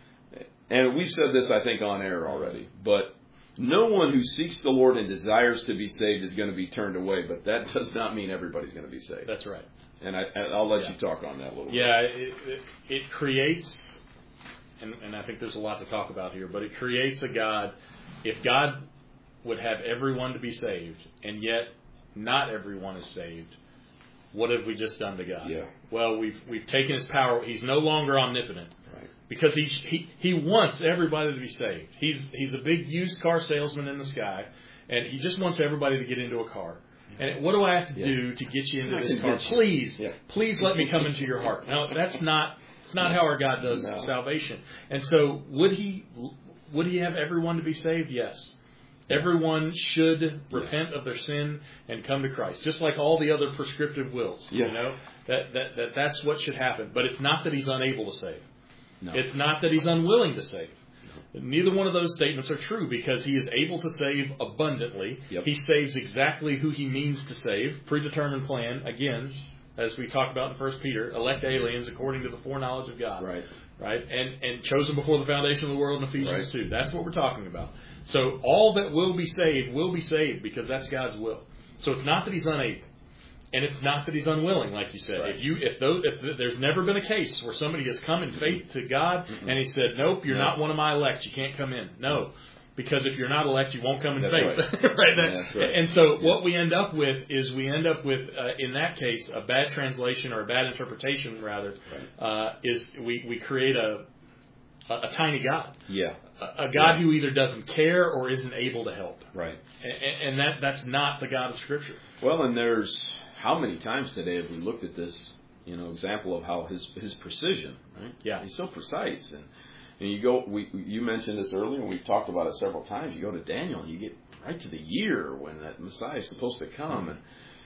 and we've said this, I think, on air already, but no one who seeks the Lord and desires to be saved is going to be turned away, but that does not mean everybody's going to be saved. That's right. And I, I'll let yeah. you talk on that a little yeah, bit. Yeah, it, it, it creates, and, and I think there's a lot to talk about here, but it creates a God, if God would have everyone to be saved, and yet not everyone is saved, what have we just done to God? Yeah. Well, we've we've taken His power. He's no longer omnipotent. Right. Because he, he he wants everybody to be saved. He's he's a big used car salesman in the sky, and He just wants everybody to get into a car. And what do I have to yeah. do to get you into Not this car? Please, yeah. please let me come into your heart. No, that's not it's not how our God does no. salvation. And so, would He would He have everyone to be saved? Yes. Everyone should repent of their sin and come to Christ, just like all the other prescriptive wills. Yeah. You know that, that that that's what should happen. But it's not that He's unable to save. No. It's not that He's unwilling to save. No. Neither one of those statements are true, because He is able to save abundantly. Yep. He saves exactly who He means to save. Predetermined plan, again, as we talked about in First Peter, elect aliens according to the foreknowledge of God. Right. Right? And and chosen before the foundation of the world in Ephesians right. two. That's what we're talking about. So all that will be saved will be saved because that's God's will. So it's not that He's unable. And it's not that He's unwilling, like you said. Right. If you, if those, if there's never been a case where somebody has come in faith to God Mm-mm. and He said, "Nope, you're no. not one of my elect. You can't come in." No, because if you're not elect, you won't come in that's faith. Right. right? Yeah, that's right. And so yeah. what we end up with is we end up with, uh, in that case, a bad translation or a bad interpretation, rather, right. uh, is we we create a a, a tiny God. Yeah. A, a God yeah. who either doesn't care or isn't able to help. Right. And, and that that's not the God of Scripture. Well, and there's how many times today have we looked at this, you know, example of how his his precision, right? Yeah. He's so precise, and and you go, we you mentioned this earlier, and we've talked about it several times. You go to Daniel, and you get right to the year when that Messiah is supposed to come, and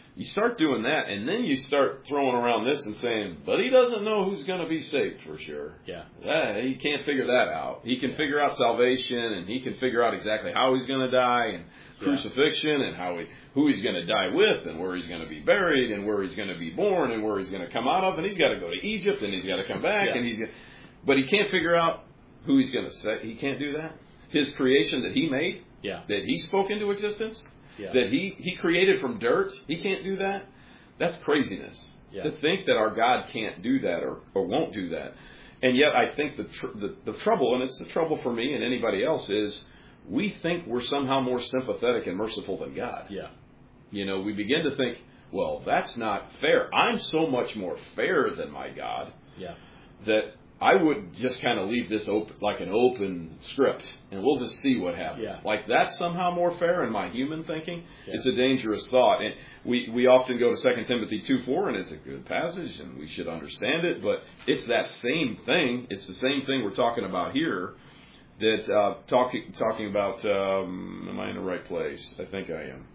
You start doing that, and then you start throwing around this and saying, but he doesn't know who's going to be saved for sure. Yeah. That, he can't figure that out. He can figure out salvation, and he can figure out exactly how he's going to die, and crucifixion, and how he, who he's going to die with, and where he's going to be buried, and where he's going to be born, and where he's going to come out of, and he's got to go to Egypt, and he's got to come back, yeah. and he's. But he can't figure out who he's going to say. He can't do that. His creation that he made, yeah. that he spoke into existence. Yeah. That he, he created from dirt, he can't do that? That's craziness. Yeah. To think that our God can't do that or, or won't do that. And yet I think the, tr- the the trouble, and it's the trouble for me and anybody else, is we think we're somehow more sympathetic and merciful than God. Yeah. You know, we begin to think, well, that's not fair. I'm so much more fair than my God yeah. that I would just kind of leave this open, like an open script, and we'll just see what happens. Yeah. Like that's somehow more fair in my human thinking. Yeah. It's a dangerous thought. And we, we often go to Second Timothy two four, and it's a good passage, and we should understand it, but it's that same thing. It's the same thing we're talking about here, that uh, talking talking about, um, am I in the right place? I think I am.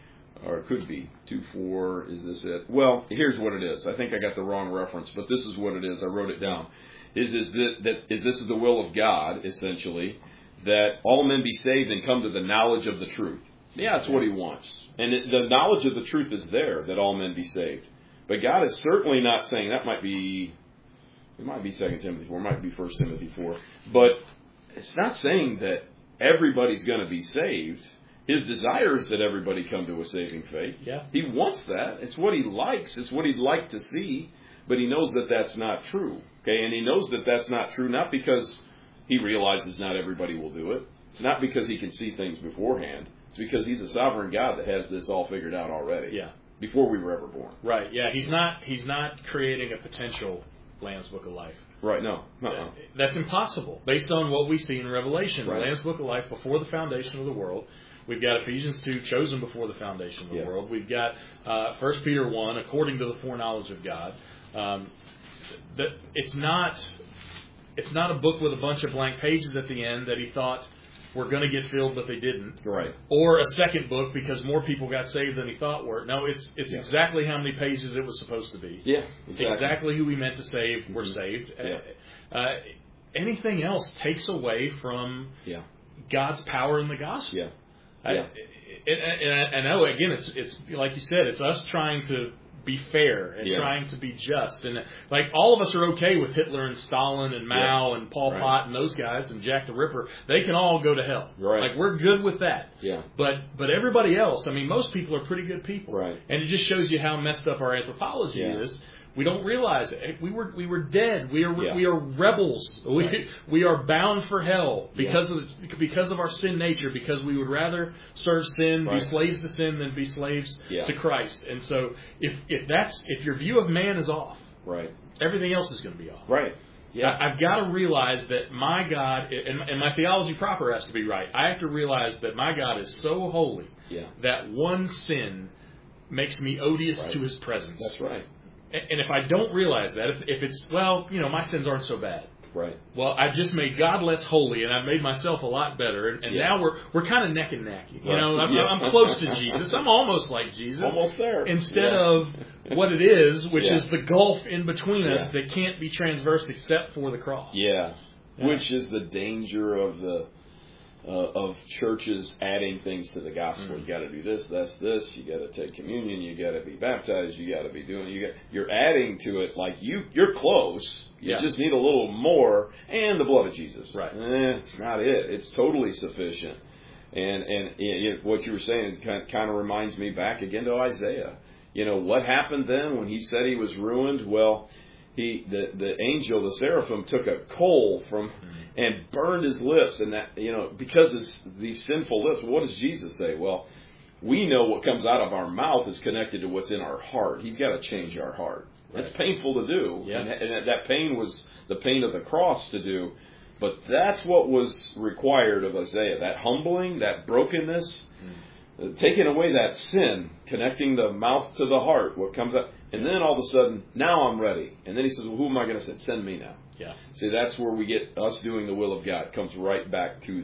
Or it could be. two four, is this it? Well, here's what it is. I think I got the wrong reference, but this is what it is. I wrote it down. Is is that, that is this is the will of God, essentially, that all men be saved and come to the knowledge of the truth. Yeah, that's what he wants. And it, the knowledge of the truth is there, that all men be saved. But God is certainly not saying, that might be, it might be Second Timothy four, it might be First Timothy four, but it's not saying that everybody's going to be saved. His desire is that everybody come to a saving faith. Yeah. He wants that. It's what he likes. It's what he'd like to see. But he knows that that's not true. Okay, and he knows that that's not true not because he realizes not everybody will do it. It's not because he can see things beforehand. It's because he's a sovereign God that has this all figured out already. Yeah. Before we were ever born. Right. Yeah. He's not. He's not creating a potential Lamb's Book of Life. Right. No. Uh-uh. That's impossible based on what we see in Revelation. Right. The Lamb's Book of Life before the foundation of the world. We've got Ephesians two, chosen before the foundation of the yeah. world. We've got uh, First Peter one, according to the foreknowledge of God. Um, that it's not. It's not a book with a bunch of blank pages at the end that he thought were going to get filled, but they didn't. Right. Or a second book because more people got saved than he thought were. No, it's it's yeah. exactly how many pages it was supposed to be. Yeah, exactly. Exactly who we meant to save were mm-hmm. saved. Yeah. Uh, anything else takes away from yeah. God's power in the gospel. Yeah. I, yeah. and I know, again, it's it's like you said, it's us trying to be fair and yeah. trying to be just. And like all of us are okay with Hitler and Stalin and Mao yeah. and Pol right. Pot and those guys and Jack the Ripper. They can all go to hell. Right. Like we're good with that. Yeah. But but everybody else, I mean, most people are pretty good people. Right. And it just shows you how messed up our anthropology yeah. is. We don't realize it. We were we were dead. We are yeah. we are rebels. We right. we are bound for hell because yeah. of the, because of our sin nature. Because we would rather serve sin, right. be slaves to sin, than be slaves yeah. to Christ. And so, if if that's if your view of man is off, right, everything else is going to be off. Right. Yeah. I, I've got to realize that my God and, and my theology proper has to be right. I have to realize that my God is so holy yeah. that one sin makes me odious right. to His presence. That's right. And if I don't realize that, if, if it's, well, you know, my sins aren't so bad. Right. Well, I've just made God less holy, and I've made myself a lot better, and, and yeah. now we're we're kind of neck and neck. You right. know, I'm, yeah. I'm close to Jesus. I'm almost like Jesus. Almost there. Instead yeah. of what it is, which yeah. is the gulf in between us yeah. that can't be transversed except for the cross. Yeah. yeah. Which is the danger of the uh, of churches adding things to the gospel. Mm. You got to do this, that's this. You got to take communion. You got to be baptized. You got to be doing. You got. You're adding to it like you. You're close. You yeah. just need a little more, and the blood of Jesus. Right. Eh, it's not it. It's totally sufficient. And and it, what you were saying kind kind of reminds me back again to Isaiah. You know what happened then when he said he was ruined? Well, he the the angel, the seraphim, took a coal from and burned his lips, and that you know because of these sinful lips. What does Jesus say? Well, we know what comes out of our mouth is connected to what's in our heart. He's got to change our heart. Right. It's painful to do, yeah. and, and that pain was the pain of the cross to do. But that's what was required of Isaiah, that humbling, that brokenness, mm. uh, taking away that sin, connecting the mouth to the heart, what comes out. And then all of a sudden, now I'm ready. And then he says, well, who am I going to send? Send me now. Yeah. See, that's where we get us doing the will of God. It comes right back to that.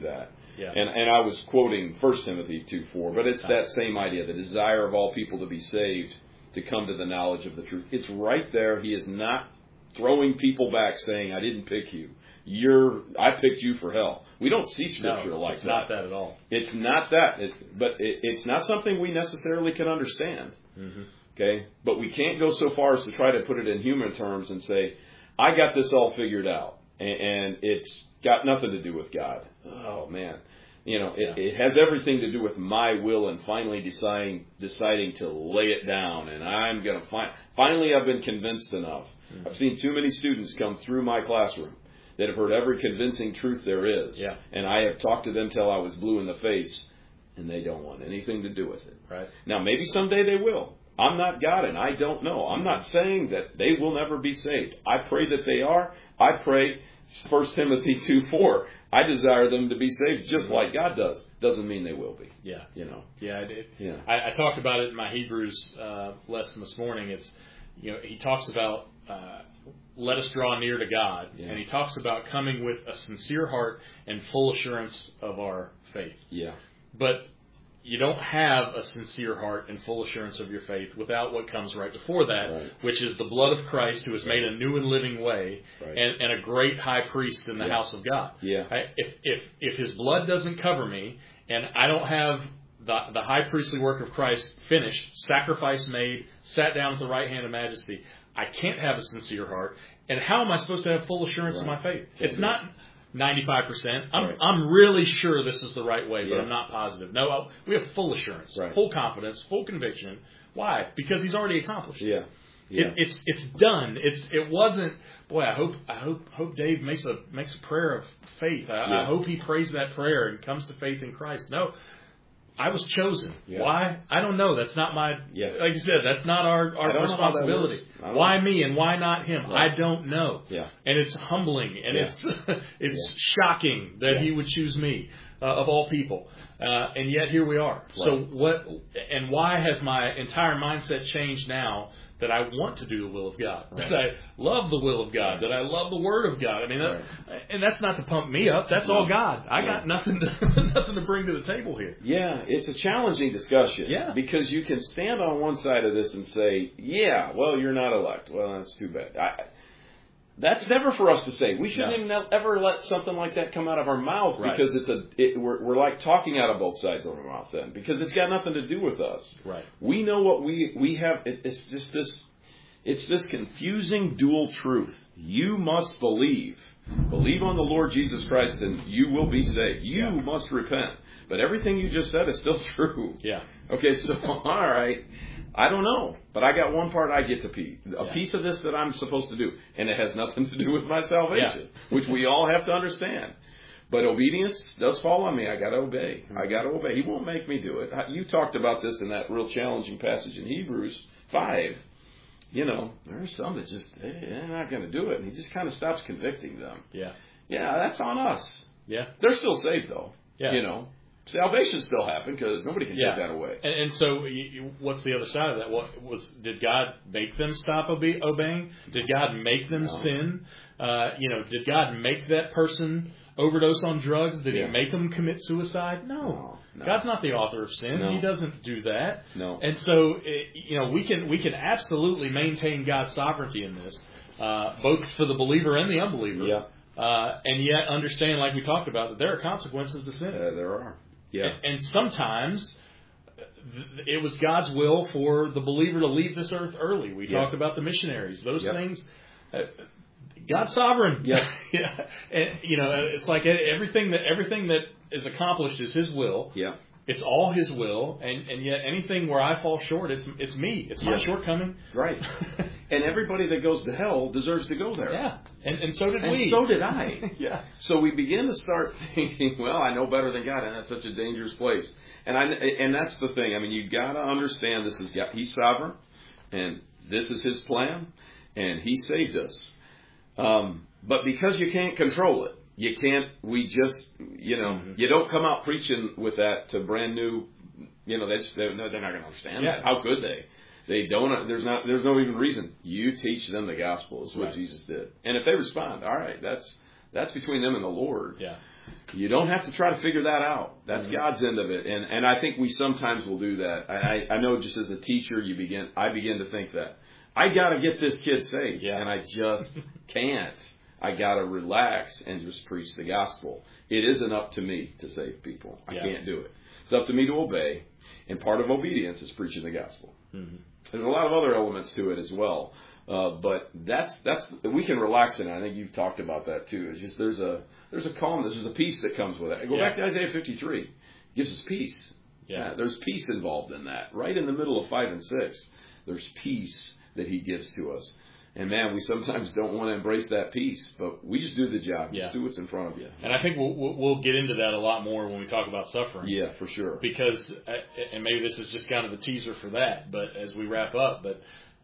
Yeah. And and I was quoting First Timothy two four, but it's that same idea, the desire of all people to be saved, to come to the knowledge of the truth. It's right there. He is not throwing people back saying, I didn't pick you. You're, I picked you for hell. We don't see Scripture no, like it's that. It's not that at all. It's not that. It, but it, it's not something we necessarily can understand. Mm-hmm. Okay? But we can't go so far as to try to put it in human terms and say, I got this all figured out. And, and it's got nothing to do with God. Oh, man. You know, it, yeah. it has everything to do with my will and finally deciding deciding to lay it down. And I'm going to find, finally I've been convinced enough. Mm-hmm. I've seen too many students come through my classroom that have heard every convincing truth there is. Yeah. And I have talked to them till I was blue in the face, and they don't want anything to do with it. Right. Now, maybe someday they will. I'm not God, and I don't know. I'm not saying that they will never be saved. I pray that they are. I pray, First Timothy two four, I desire them to be saved just mm-hmm. like God does. Doesn't mean they will be. Yeah. You know. Yeah, I did. Yeah. I, I talked about it in my Hebrews uh, lesson this morning. It's, you know, he talks about uh, let us draw near to God, yeah. and he talks about coming with a sincere heart and full assurance of our faith. Yeah. But you don't have a sincere heart and full assurance of your faith without what comes right before that, right. which is the blood of Christ, who has right. made a new and living way, right. and, and a great high priest in the yeah. house of God. Yeah. I, if if if his blood doesn't cover me, and I don't have the the high priestly work of Christ finished, sacrifice made, sat down at the right hand of majesty, I can't have a sincere heart. And how am I supposed to have full assurance right. of my faith? Can't it's not ninety-five percent. I'm right. I'm really sure this is the right way, but yeah. I'm not positive. No, I, we have full assurance, right. full confidence, full conviction. Why? Because he's already accomplished it. Yeah. Yeah. It, it's it's done. It's it wasn't. Boy, I hope I hope hope Dave makes a makes a prayer of faith. I, yeah. I hope he prays that prayer and comes to faith in Christ. No, I was chosen. Yeah. Why? I don't know. That's not my. Yeah. Like you said, that's not our our responsibility. Why me and why not him? Right. I don't know. Yeah. And it's humbling and yeah. it's it's yeah. shocking that yeah. he would choose me uh, of all people. Uh, and yet here we are. Right. So what? And why has my entire mindset changed now? That I want to do the will of God, right. that I love the will of God, right. that I love the Word of God. I mean, that, right. and that's not to pump me up. That's no. all God. I no. got nothing to nothing to bring to the table here. Yeah, it's a challenging discussion. Yeah. Because you can stand on one side of this and say, yeah, well, you're not elect. Well, that's too bad. I, that's never for us to say. We shouldn't no. even ever let something like that come out of our mouth right. because it's a it, we're, we're like talking out of both sides of our mouth then because it's got nothing to do with us. Right. We know what we we have. It, it's just this. It's this confusing dual truth. You must believe. Believe on the Lord Jesus Christ and you will be saved. You yeah. must repent. But everything you just said is still true. Yeah. Okay, so, all right. I don't know. But I got one part I get to be. A yeah. piece of this that I'm supposed to do. And it has nothing to do with my salvation. Yeah. Which we all have to understand. But obedience does fall on me. I got to obey. I got to obey. He won't make me do it. You talked about this in that real challenging passage in Hebrews five. You know, there are some that just, they're not going to do it. And he just kind of stops convicting them. Yeah. Yeah, that's on us. Yeah. They're still saved, though. Yeah. You know, salvation still happen because nobody can yeah. take that away. And, and so you, you, what's the other side of that? What was, did God make them stop obe- obeying? Did God make them no. sin? Uh, you know, did God make that person overdose on drugs? Did yeah. he make them commit suicide? No. No, no. God's not the author of sin. No. He doesn't do that. No. And so, it, you know, we can we can absolutely maintain God's sovereignty in this, uh, both for the believer and the unbeliever. Yeah. Uh, and yet understand, like we talked about, that there are consequences to sin. Uh, there are. Yeah. And, and sometimes it was God's will for the believer to leave this earth early. We yeah. talked about the missionaries. Those yep. things... Uh, God's sovereign. Yeah. yeah. And, you know, it's like everything that everything that is accomplished is His will. Yeah. It's all His will, and, and yet anything where I fall short, it's it's me. It's my yeah. shortcoming. Right. And everybody that goes to hell deserves to go there. Yeah. And and so did and we. so did I. yeah. So we begin to start thinking, well, I know better than God, and that's such a dangerous place. And I and that's the thing. I mean, you got to understand this is God. He's sovereign, and this is His plan, and He saved us. Um, but because you can't control it, you can't, we just, you know, mm-hmm. you don't come out preaching with that to brand new, you know, that's, they're, they're not going to understand yeah. that. How could they? They don't, there's not, there's no even reason. You teach them the gospel is what right. Jesus did. And if they respond, all right, that's, That's between them and the Lord. Yeah. You don't have to try to figure that out. That's mm-hmm. God's end of it. And and I think we sometimes will do that. I, I know just as a teacher, you begin. I begin to think that I got to get this kid saved, yeah. and I just can't. I got to relax and just preach the gospel. It isn't up to me to save people. I yeah. can't do it. It's up to me to obey, and part of obedience is preaching the gospel. Mm-hmm. There's a lot of other elements to it as well. Uh, but that's that's we can relax in it. I think you've talked about that too. It's just there's a there's a calmness, there's a peace that comes with it. Go yeah. back to Isaiah fifty-three. It gives us peace. Yeah. yeah, there's peace involved in that. Right in the middle of five and six, there's peace that He gives to us. And man, we sometimes don't want to embrace that peace, but we just do the job. Just yeah. do what's in front of you. And I think we'll we'll get into that a lot more when we talk about suffering. Yeah, for sure. Because, and maybe this is just kind of the teaser for that, but as we wrap up, but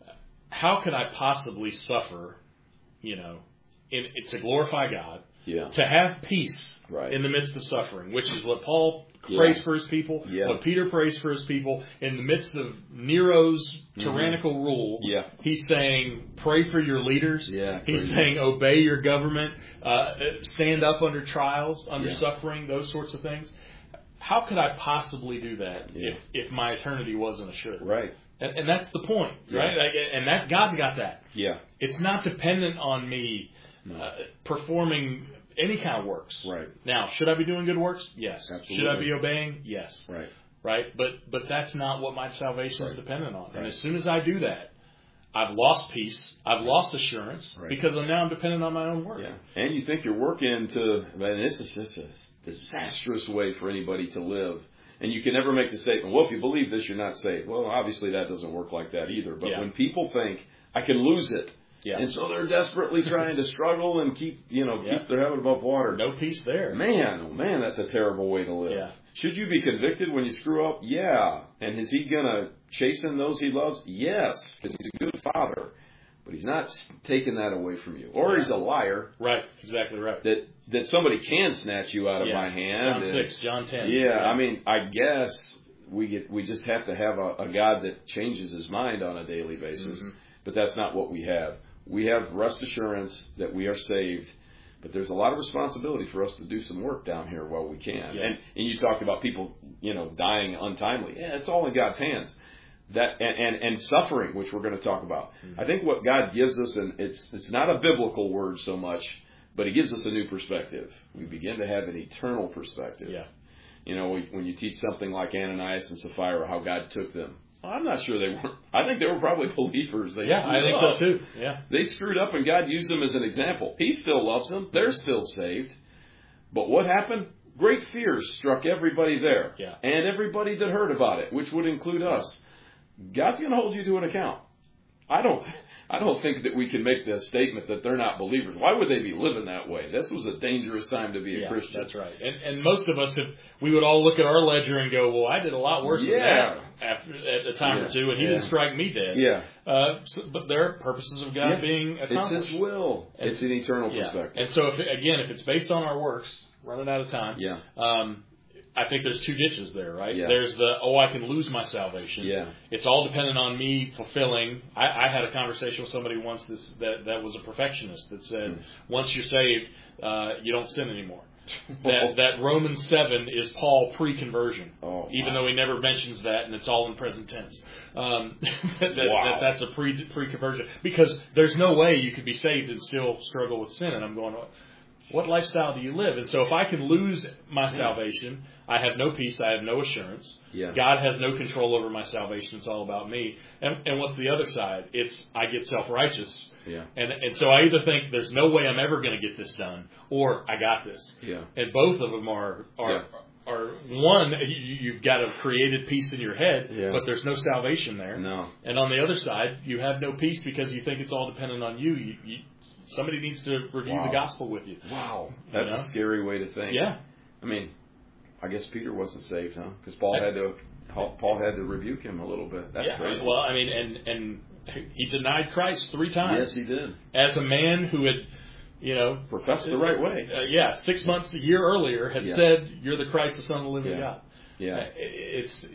how could I possibly suffer, you know, in, to glorify God, yeah. to have peace right. in the midst of suffering, which is what Paul yeah. prays for his people, yeah. what Peter prays for his people. In the midst of Nero's tyrannical mm-hmm. rule, yeah. he's saying, pray for your leaders. Yeah, he's crazy. saying, obey your government, uh, stand up under trials, under yeah. suffering, those sorts of things. How could I possibly do that yeah. if, if my eternity wasn't assured? Right. And, and that's the point, right? Yeah. Like, and that God's got that. Yeah. It's not dependent on me no. uh, performing any kind of works. Right. Now, should I be doing good works? Yes. Absolutely. Should I be obeying? Yes. Right. Right. But but that's not what my salvation right. is dependent on. Right. And as soon as I do that, I've lost peace. I've lost assurance right. because I'm now I'm dependent on my own work. Yeah. And you think you're working to, man, this is just a disastrous way for anybody to live. And you can never make the statement, well, if you believe this, you're not saved. Well, obviously that doesn't work like that either. But yeah. when people think, I can lose it, yeah. and so they're desperately trying to struggle and keep, you know, yeah. keep their head above water. No peace there. Man, oh man, that's a terrible way to live. Yeah. Should you be convicted when you screw up? Yeah. And is He going to chasten those He loves? Yes, because He's a good Father. But He's not taking that away from you. Or yeah. He's a liar. Right, exactly right. That that somebody can snatch you out of yeah. my hand. John and, six, John ten. Yeah, yeah, I mean, I guess we get we just have to have a, a God that changes His mind on a daily basis. Mm-hmm. But that's not what we have. We have rest assurance that we are saved. But there's a lot of responsibility for us to do some work down here while we can. Yeah. And and you talked about people, you know, dying untimely. Yeah, it's all in God's hands. That and, and, and suffering, which we're going to talk about. Mm-hmm. I think what God gives us, and it's it's not a biblical word so much, but He gives us a new perspective. We begin to have an eternal perspective. Yeah. You know, we, when you teach something like Ananias and Sapphira, how God took them. Well, I'm not sure they were. I think they were probably believers. They yeah, I think up. so too. Yeah. They screwed up, and God used them as an example. He still loves them. They're still saved. But what happened? Great fears struck everybody there, yeah. and everybody that heard about it, which would include us. God's going to hold you to an account. I don't I don't think that we can make the statement that they're not believers. Why would they be living that way? This was a dangerous time to be a yeah, Christian. That's right. And and most of us, if we would all look at our ledger and go, well, I did a lot worse yeah. than that after at a time yeah. or two, and He yeah. didn't strike me dead. Yeah. Uh, so, but there are purposes of God yeah. being accomplished. It's His will. And, it's an eternal yeah. perspective. And so, if again, if it's based on our works, running out of time. Yeah. Um, I think there's two ditches there, right? Yeah. There's the, oh, I can lose my salvation. Yeah. It's all dependent on me fulfilling. I, I had a conversation with somebody once this, that, that was a perfectionist that said, mm. once you're saved, uh, you don't sin anymore. that, that Romans seven is Paul pre-conversion, oh, even wow. though he never mentions that, and it's all in present tense. Um, that, wow. that, that's a pre, pre-conversion. Because there's no way you could be saved and still struggle with sin. And I'm going, what lifestyle do you live? And so if I can lose my salvation, I have no peace, I have no assurance. Yeah. God has no control over my salvation. It's all about me. And, and what's the other side? It's I get self-righteous. Yeah. And and so I either think there's no way I'm ever going to get this done, or I got this. Yeah. And both of them are are yeah. are one, you, you've got a created peace in your head, yeah. but there's no salvation there. No. And on the other side, you have no peace because you think it's all dependent on you. You, you somebody needs to review wow. the gospel with you. Wow. That's you know? a scary way to think. Yeah. I mean, I guess Peter wasn't saved, huh? Because Paul had to Paul had to rebuke him a little bit. That's yeah, crazy. Well, I mean, and and he denied Christ three times. Yes, he did. As a man who had, you know, professed the right way. Uh, yeah, six months, a year earlier, had yeah. said, "You're the Christ, the Son of the living yeah. God." Yeah. Uh, it's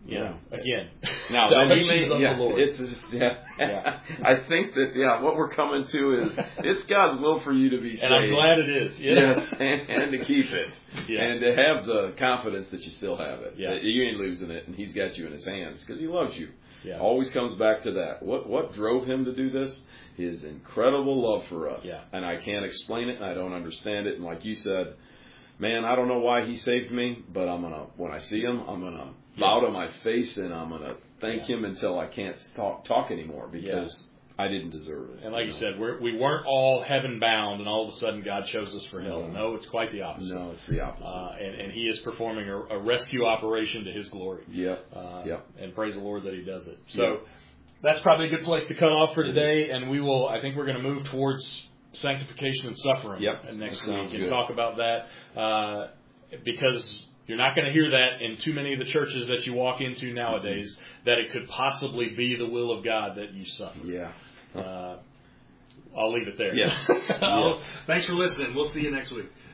You know, again. Now, then he may, yeah, it's, it's yeah. yeah. I think that, yeah, what we're coming to is it's God's will for you to be saved. And I'm glad it is. Yeah. Yes, and, and to keep it. Yeah. And to have the confidence that you still have it. Yeah. That you ain't losing it, and He's got you in His hands because He loves you. Yeah. Always comes back to that. What what drove Him to do this? His incredible love for us. Yeah. And I can't explain it, and I don't understand it. And like you said, man, I don't know why He saved me, but I'm gonna when I see Him, I'm gonna bow to my face and I'm gonna thank yeah. Him until I can't talk talk anymore because yeah. I didn't deserve it. And like you, know? you said, we're, we weren't all heaven bound, and all of a sudden God chose us for hell. No, no it's quite the opposite. No, it's the opposite. Uh, and, and He is performing a, a rescue operation to His glory. Yeah. Uh, yeah. And praise the Lord that He does it. So yeah. that's probably a good place to cut off for today, and we will. I think we're going to move towards sanctification and suffering yep. next that week and good. talk about that uh, because. You're not going to hear that in too many of the churches that you walk into nowadays, that it could possibly be the will of God that you suffer. Yeah. Uh, I'll leave it there. Yeah. yeah. Thanks for listening. We'll see you next week.